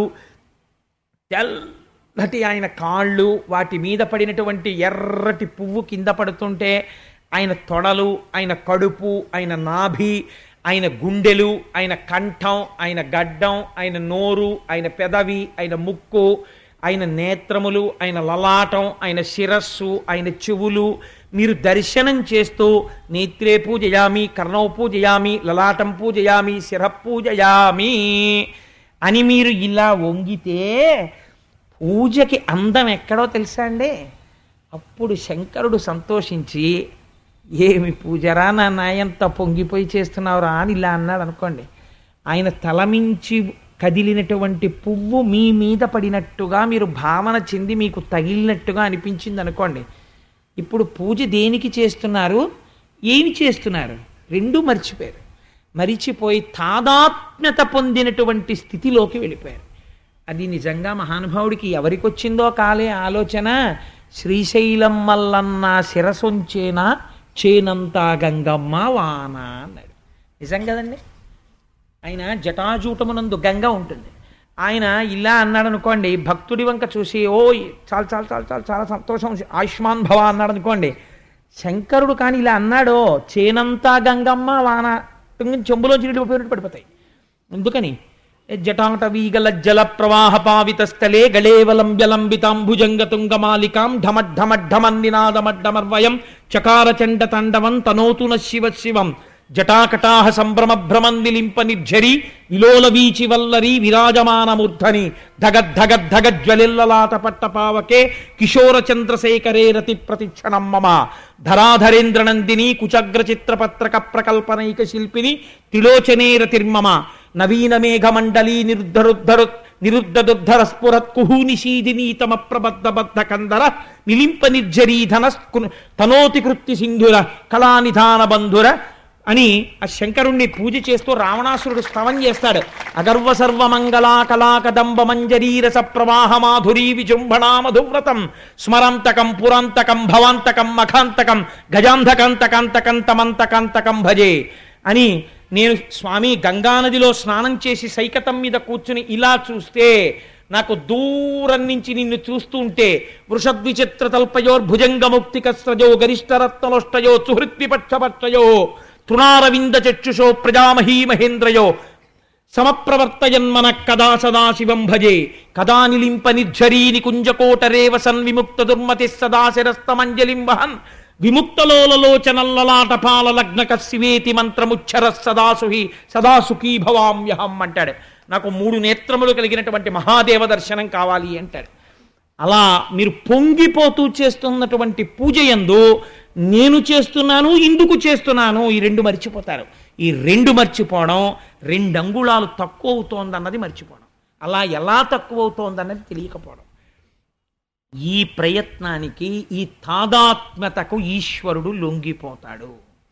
తెల్లటి ఆయన కాళ్ళు, వాటి మీద పడినటువంటి ఎర్రటి పువ్వు కింద పడుతుంటే ఆయన తొడలు, ఆయన కడుపు, ఆయన నాభి, ఆయన గుండెలు, ఆయన కంఠం, ఆయన గడ్డం, ఆయన నోరు, ఆయన పెదవి, ఆయన ముక్కు, ఆయన నేత్రములు, ఆయన లలాటం, ఆయన శిరస్సు, ఆయన చెవులు మీరు దర్శనం చేస్తూ నేత్రే పూజయామి, కర్ణౌ పూజయామి, లలాటం పూజయామి, శిర పూజయామి అని మీరు ఇలా వంగితే పూజకి అందం ఎక్కడో తెలుసా అండి? అప్పుడు శంకరుడు సంతోషించి, ఏమి పూజరా నాన్న ఎంత పొంగిపోయి చేస్తున్నావురా అని ఇలా అన్నాడు అనుకోండి. ఆయన తలమించి కదిలినటువంటి పువ్వు మీ మీద పడినట్టుగా మీరు భావన చెంది మీకు తగిలినట్టుగా అనిపించింది అనుకోండి. ఇప్పుడు పూజ దేనికి చేస్తున్నారు, ఏమి చేస్తున్నారు, రెండూ మర్చిపోయారు. మరిచిపోయి తాదాత్మ్యత పొందినటువంటి స్థితిలోకి వెళ్ళిపోయారు. అది నిజంగా మహానుభావుడికి ఎవరికి వచ్చిందో కాలే ఆలోచన. శ్రీశైలం మల్లన్న శిరసొంచేనా చేనంతా గంగమ్మ వాన అన్నాడు. నిజం కదండి. ఆయన జటాజూటమునందు గంగ ఉంటుంది. ఆయన ఇలా అన్నాడు అనుకోండి, భక్తుడి వంక చూసి ఓ చాలా చాలా చాలా చాలా చాలా సంతోషం ఆయుష్మాన్ భవ అన్నాడు అనుకోండి. శంకరుడు కానీ ఇలా అన్నాడో చేనంతా గంగమ్మ వాన చెంబులో చిరిగిపోయినట్టు పడిపోతాయి. ఎందుకని జటాట వీగల జల ప్రవాహ పావిత స్థలే గళేవలంబ్యలంబితాంభుజంగ తుంగమాలికాం ఢమడ్ఢమడ్ఢమన్నినాదమడ్డమర్వయం చకార చండ తండవం తనోతు న శివ శివం జటాకటాహ సంభ్రమ భ్రమన్ విలింప నిర్ఝరి విలోల వీచి వల్లరి విరాజమానమూర్ధని ధగద్ధగద్ధగజ్వలిల్లలాట పట్టపావకే కిశోర చంద్రశేఖరే రతి ప్రతిక్షణం మమ ధరాధరేంద్రనందిని కుచగ్ర చిత్రపత్రక ప్రకల్పనైక శిల్పిని త్రిలోచనే రతిర్మమ నవీన మేఘమండలీ నిరుద్ధరుద్ధరు నిరుద్ధదుద్ధర స్ఫురత్ కుహూనిషీదినీతమ ప్రబద్ధ బద్ధ కందర నిలింప నిర్జరీధన తనోతి కృత్తి సింధుర కళానిధాన బంధుర అని ఆ శంకరుణ్ణి పూజ చేస్తూ రావణాసురుడు స్తవం చేస్తాడు. అగర్వ సర్వమంగళా కళాకదంబ మంజరీరస ప్రవాహ మాధురీ విజృంభణా మధువ్రతం స్మరాంతకం పురాంతకం భవాంతకం మఖాంతకం గజాంధకాంతకాంతకం తమంతకాంతకం భజే అని నేను స్వామి గంగానదిలో స్నానం చేసి సైకతం మీద కూర్చుని ఇలా చూస్తే నాకు దూరం నుంచి నిన్ను చూస్తూ ఉంటే వృషద్విచిత్ర తల్పయోర్భుజంగముక్తికస్రజో గరిష్టరత్నలోష్టయో సుహృద్విపక్షపక్షయో తృణారవింద చక్షుషో ప్రజామహీ మహేంద్రయో సమప్రవర్తయన్మన కదా సదాశివం భజే కదా నిలింప నిర్ఝరీ నికుంజకోటరేవ సన్విముక్త దుర్మతి సదాశిరస్తమంజలిం వహన్ విముక్తలోలలోచనల్లలాటపాల లగ్నక శివేతి మంత్రముచ్చర సదాసుహి సదాసుఖీ భవామ్యహం అంటాడు. నాకు మూడు నేత్రములు కలిగినటువంటి మహాదేవ దర్శనం కావాలి అంటాడు. అలా మీరు పొంగిపోతూ చేస్తున్నటువంటి పూజ యందు నేను చేస్తున్నాను ఇందుకు చేస్తున్నాను ఈ రెండు మర్చిపోతారు. ఈ రెండు మర్చిపోవడం, రెండు అంగుళాలు తక్కువ అవుతోందన్నది మర్చిపోవడం, అలా ఎలా తక్కువ అవుతోందన్నది తెలియకపోవడం. ఈ ప్రయత్నానికి ఈ తాదాత్మ్యతకు ఈశ్వరుడు లొంగిపోతాడు.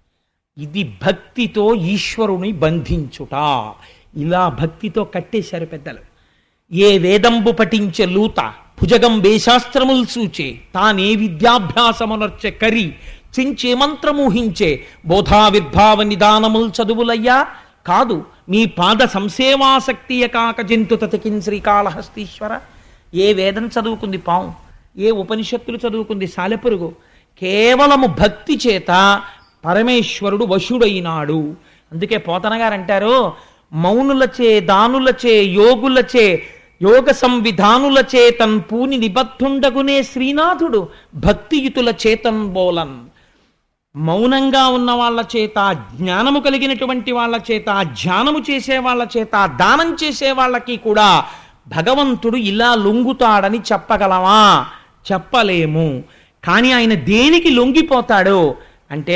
ఇది భక్తితో ఈశ్వరుని బంధించుట. ఇలా భక్తితో కట్టేశారు పెద్దలు. ఏ వేదంబు పఠించే లూత భుజగం వేశాస్త్రముల్ సూచే తానే విద్యాభ్యాసమునర్చె కరి చించే మంత్రమూహించే బోధావిర్భావ నిదానముల్ చదువులయ్యా కాదు మీ పాద సంసేవాసక్తియ కాక జంతు తతికిన్ శ్రీకాళహస్తీశ్వర. ఏ వేదం చదువుకుంది పాము, ఏ ఉపనిషత్తులు చదువుకుంది సాలెపురుగు. కేవలము భక్తి చేత పరమేశ్వరుడు వశుడైనాడు. అందుకే పోతన గారు అంటారు, మౌనులచే దానులచే యోగులచే యోగ సంవిధానులచే తన్ పూని నిబద్ధుండగునే శ్రీనాథుడు భక్తియుతుల చేతన్ బోలన్. మౌనంగా ఉన్న వాళ్ళ చేత, జ్ఞానము కలిగినటువంటి వాళ్ళ చేత, ధ్యానము చేసే వాళ్ళ చేత, దానం చేసే వాళ్ళకి కూడా భగవంతుడు ఇలా లొంగుతాడని చెప్పగలమా? చెప్పలేము. కానీ ఆయన దేనికి లొంగిపోతాడు అంటే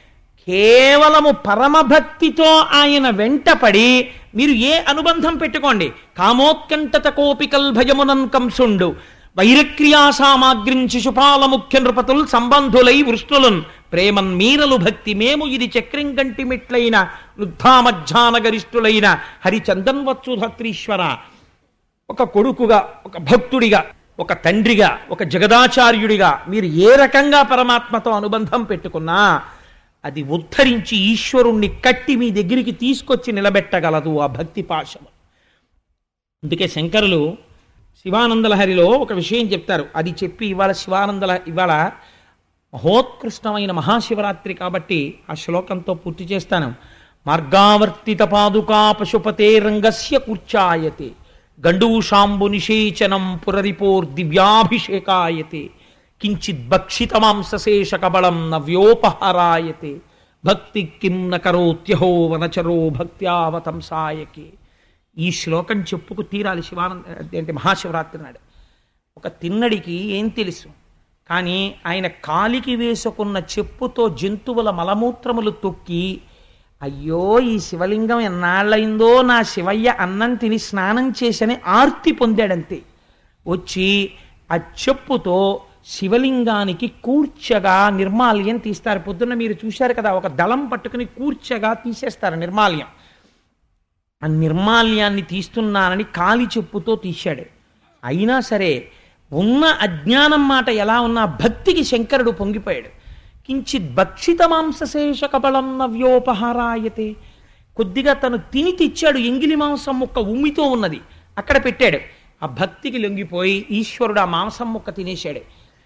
కేవలము పరమభక్తితో ఆయన వెంటపడి మీరు ఏ అనుబంధం పెట్టుకోండి. కామోత్కంఠత కోపికల్ భయమునన్ కంసుండు వైరక్రియా సామాగ్రిం శిశుపాల ముఖ్య నృపతుల్ సంబంధులై వృష్ణులున్ ప్రేమన్ మీరలు భక్తి మేము ఇది చక్రం గంటి మెట్లైన వృద్ధామధ్యాన గరిష్ఠులైన హరిచందన్వత్సుధత్రీశ్వర. ఒక కొడుకుగా, ఒక భక్తుడిగా, ఒక తండ్రిగా, ఒక జగదాచార్యుడిగా మీరు ఏ రకంగా పరమాత్మతో అనుబంధం పెట్టుకున్నా అది ఉద్ధరించి ఈశ్వరుణ్ణి కట్టి మీ దగ్గరికి తీసుకొచ్చి నిలబెట్టగలదు ఆ భక్తి పాశము. అందుకే శంకరులు శివానందలహరిలో ఒక విషయం చెప్తారు. అది చెప్పి ఇవాళ శివానందల ఇవాళ మహోత్కృష్టమైన మహాశివరాత్రి కాబట్టి ఆ శ్లోకంతో పూర్తి చేస్తాను. మార్గావర్తిత పాదుకా పశుపతే రంగస్య కూర్చాయతే గండూషాంబు నిషేచనం పురరిపోర్ దివ్యాభిషేకాయతే కించిత్ భక్షిత మాంసశేష కబళం నవ్యోపహారాయతే భక్తి కిం న కరోత్యహో వనచరో భక్త్యావతంసాయకే. ఈ శ్లోకం చెప్పుకు తీరాలి శివానంద అంటే మహాశివరాత్రి నాడు. ఒక తిన్నడికి ఏం తెలుసు? కానీ ఆయన కాలికి వేసుకున్న చెప్పుతో జంతువుల మలమూత్రములు తొక్కి, అయ్యో ఈ శివలింగం ఎన్నాళ్ళయిందో నా శివయ్య అన్నం తిని స్నానం చేసని ఆర్తి పొందాడంతే. వచ్చి ఆ చెప్పుతో శివలింగానికి కూర్చగా నిర్మాల్యం తీస్తారు. పొద్దున్న మీరు చూశారు కదా, ఒక దళం పట్టుకుని కూర్చగా తీసేస్తారు నిర్మాల్యం. ఆ నిర్మాల్యాన్ని తీస్తున్నానని కాలి చెప్పుతో తీశాడు. అయినా సరే ఉన్న అజ్ఞానం మాట ఎలా ఉన్నా భక్తికి శంకరుడు పొంగిపోయాడు. కించిత్ భక్షిత మాంసశేష కబళం నవ్యోపహారాయతే, కొద్దిగా తను తిని తెచ్చాడు. ఎంగిలి మాంసం ముక్క ఉమ్మితో ఉన్నది అక్కడ పెట్టాడు. ఆ భక్తికి లొంగిపోయి ఈశ్వరుడు ఆ మాంసం ముక్క తినేశాడు.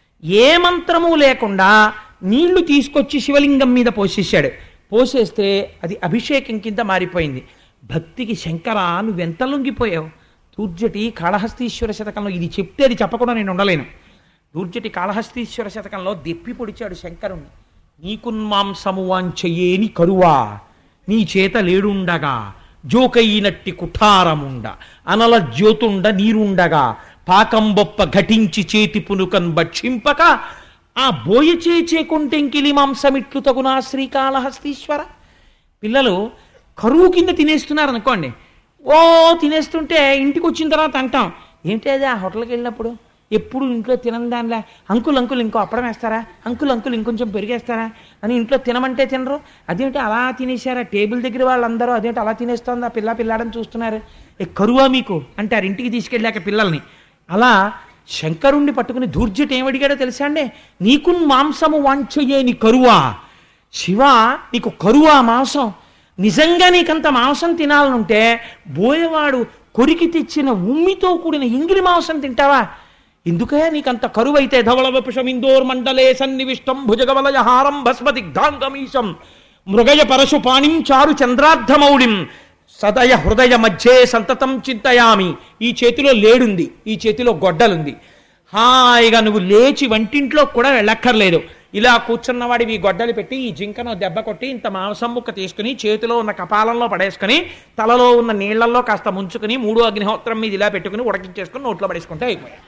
ఏ మంత్రము లేకుండా నీళ్లు తీసుకొచ్చి శివలింగం మీద పోసేశాడు. పోసేస్తే అది అభిషేకం కింద మారిపోయింది. భక్తికి శంకర నువ్వెంత లొంగిపోయావు. దూర్జటి కాళహస్తీశ్వర శతకంలో ఇది చెప్తే అది చెప్పకుండా నేను ఉండలేను. దూర్జటి కాళహస్తీశ్వర శతకంలో దెప్పి పొడిచాడు శంకరుణ్ణి. నీకున్మాంసము వాంచయేని కరువా, నీ చేత లేడుండగా జోకయినట్టి కుఠారముండ, అనల జ్యోతుండ నీరుండగా పాకంబొప్ప ఘటించి చేతి పునుకన్ భక్షింపక, ఆ బోయ చేచే కొంటెంకిలి మాంసమిట్లు తగునా శ్రీకాళహస్తీశ్వర. పిల్లలు కరువు కింద తినేస్తున్నారు అనుకోండి, ఓ తినేస్తుంటే ఇంటికి వచ్చిన తర్వాత అంటాం, ఏంటి అది ఆ హోటల్కి వెళ్ళినప్పుడు ఎప్పుడు ఇంట్లో తినని దానిలా, అంకుల్ అంకుల్ ఇంకో అప్పడం వేస్తారా, అంకుల్ అంకుల్ ఇంకొంచెం పెరిగేస్తారా అని ఇంట్లో తినమంటే తినరు. అదేంటి అలా తినేశారా, టేబుల్ దగ్గర వాళ్ళందరూ అదేంటి అలా తినేస్తోంది ఆ పిల్ల పిల్లాడని చూస్తున్నారు, ఏ కరువా మీకు అంటారు ఇంటికి తీసుకెళ్ళాక పిల్లల్ని. అలా శంకరుణ్ణి పట్టుకుని దూర్జటి ఏమడిగాడో తెలుసా అండి, నీకున్ మాంసము వాంఛయే నీ కరువా, శివ నీకు కరువా మాంసం, నిజంగా నీకంత మాంసం తినాలనుంటే బోయవాడు కొరికి తెచ్చిన ఉమ్మితో కూడిన ఇంగిలి మాంసం తింటావా, ఎందుకయ్యా నీకంత కరువైతే. ధవళవపుషమిందోర్ మండలే సన్నివిష్టం భుజగవలయహారం భస్మదిగ్ధాంగమీశం మృగయ పరశు పాణిం చారు చంద్రార్ధమౌళిం సదయ హృదయ మధ్యే సంతతం చింతయామి. ఈ చేతిలో లేడుంది, ఈ చేతిలో గొడ్డలుంది. హాయిగా నువ్వు లేచి వంటింట్లో కూడా వెళ్ళక్కర్లేదు. ఇలా కూర్చున్నవాడివి గొడ్డలు పెట్టి ఈ జింకను దెబ్బ కొట్టి ఇంత మాంసం ముక్క తీసుకుని చేతిలో ఉన్న కపాలంలో పడేసుకుని తలలో ఉన్న నీళ్లలో కాస్త ముంచుకుని మూడు అగ్నిహోత్రం మీద ఇలా పెట్టుకుని ఉడకించేసుకుని నోట్లో పడేసుకుంటే అయిపోయాయి.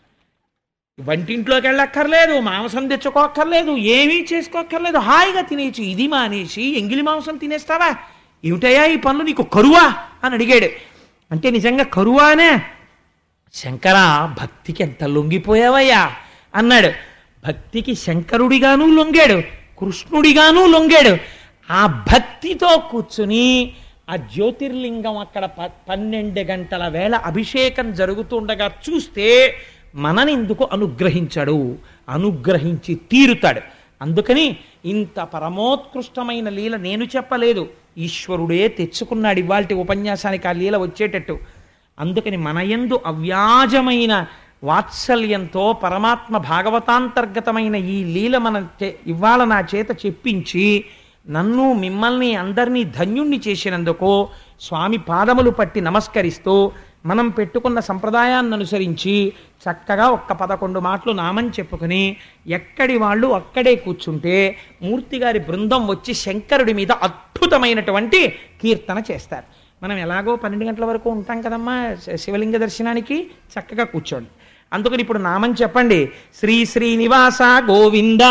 వంటింట్లోకి వెళ్ళక్కర్లేదు, మాంసం తెచ్చుకోక్కర్లేదు, ఏమీ చేసుకోక్కర్లేదు, హాయిగా తినేసి. ఇది మానేసి ఎంగిలి మాంసం తినేస్తావా, ఏమిటయ్యా ఈ పనులు, నీకు కరువా అని అడిగాడు. అంటే నిజంగా కరువానే. శంకర భక్తికి ఎంత లొంగిపోయావయ్యా అన్నాడు. భక్తికి శంకరుడిగాను లొంగాడు, కృష్ణుడిగాను లొంగాడు. ఆ భక్తితో కూర్చుని ఆ జ్యోతిర్లింగం అక్కడ ప పన్నెండు గంటల వేళ అభిషేకం జరుగుతుండగా చూస్తే మననెందుకు అనుగ్రహించాడు, అనుగ్రహించి తీరుతాడు. అందుకని ఇంత పరమోత్కృష్టమైన లీల నేను చెప్పలేదు, ఈశ్వరుడే తెచ్చుకున్నాడు ఇవాల్టి ఉపన్యాసానికి ఆ లీల వచ్చేటట్టు. అందుకని మన యందు అవ్యాజమైన వాత్సల్యంతో పరమాత్మ భాగవతాంతర్గతమైన ఈ లీల మన ఇవాళ నా చేత చెప్పించి నన్ను మిమ్మల్ని అందరినీ ధన్యుణ్ణి చేసినందుకు స్వామి పాదములు పట్టి నమస్కరిస్తూ మనం పెట్టుకున్న సంప్రదాయాన్ని అనుసరించి చక్కగా ఒక్క పదకొండు మాటలు నామని చెప్పుకుని ఎక్కడి వాళ్ళు అక్కడే కూర్చుంటే మూర్తిగారి బృందం వచ్చి శంకరుడి మీద అద్భుతమైనటువంటి కీర్తన చేస్తారు. మనం ఎలాగో పన్నెండు గంటల వరకు ఉంటాం కదమ్మా శివలింగ దర్శనానికి, చక్కగా కూర్చోండి. అందుకని ఇప్పుడు నామని చెప్పండి. శ్రీ శ్రీనివాస గోవింద,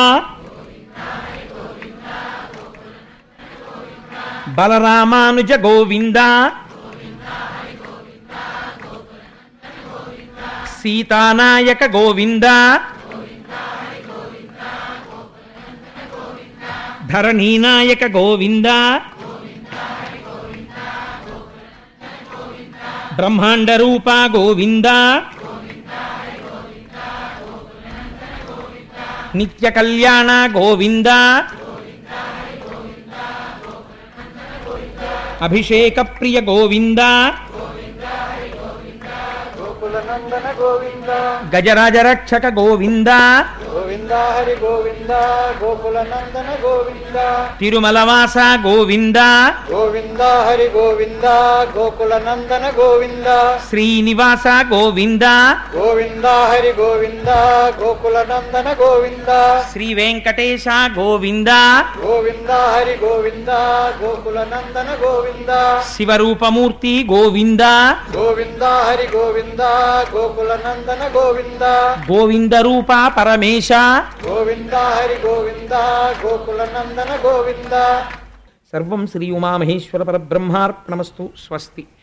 బలరామానుజ గోవింద, సీతానాయక గోవింద, ధరణీనాయక గోవింద, బ్రహ్మాండ రూప గోవింద, నిత్య కళ్యాణ గోవింద, అభిషేక ప్రియ గోవింద, గజరాజ రక్షక గోవింద, గోవింద హరి గోవింద గోకుల నందన గోవింద, తిరుమలవాస గోవింద, గోవింద హరి గోవింద గోకుల నందన గోవింద, శ్రీనివాస గోవింద, గోవింద హరి గోవింద గోకుల నందన గోవింద, శ్రీ వెంకటేశ గోవింద, గోవింద హరి గోవింద గోకుల నందన గోవింద, శివరూపమూర్తి గోవింద, గోవింద హరి గోవింద గోకుల నందన గోవింద, గోవింద రూప పరమేశ, గోవింద హరి గోవింద గోకుల నందన గోవింద. సర్వం శ్రీ ఉమామహేశ్వర పరబ్రహ్మార్పణమస్తు. స్వస్తి.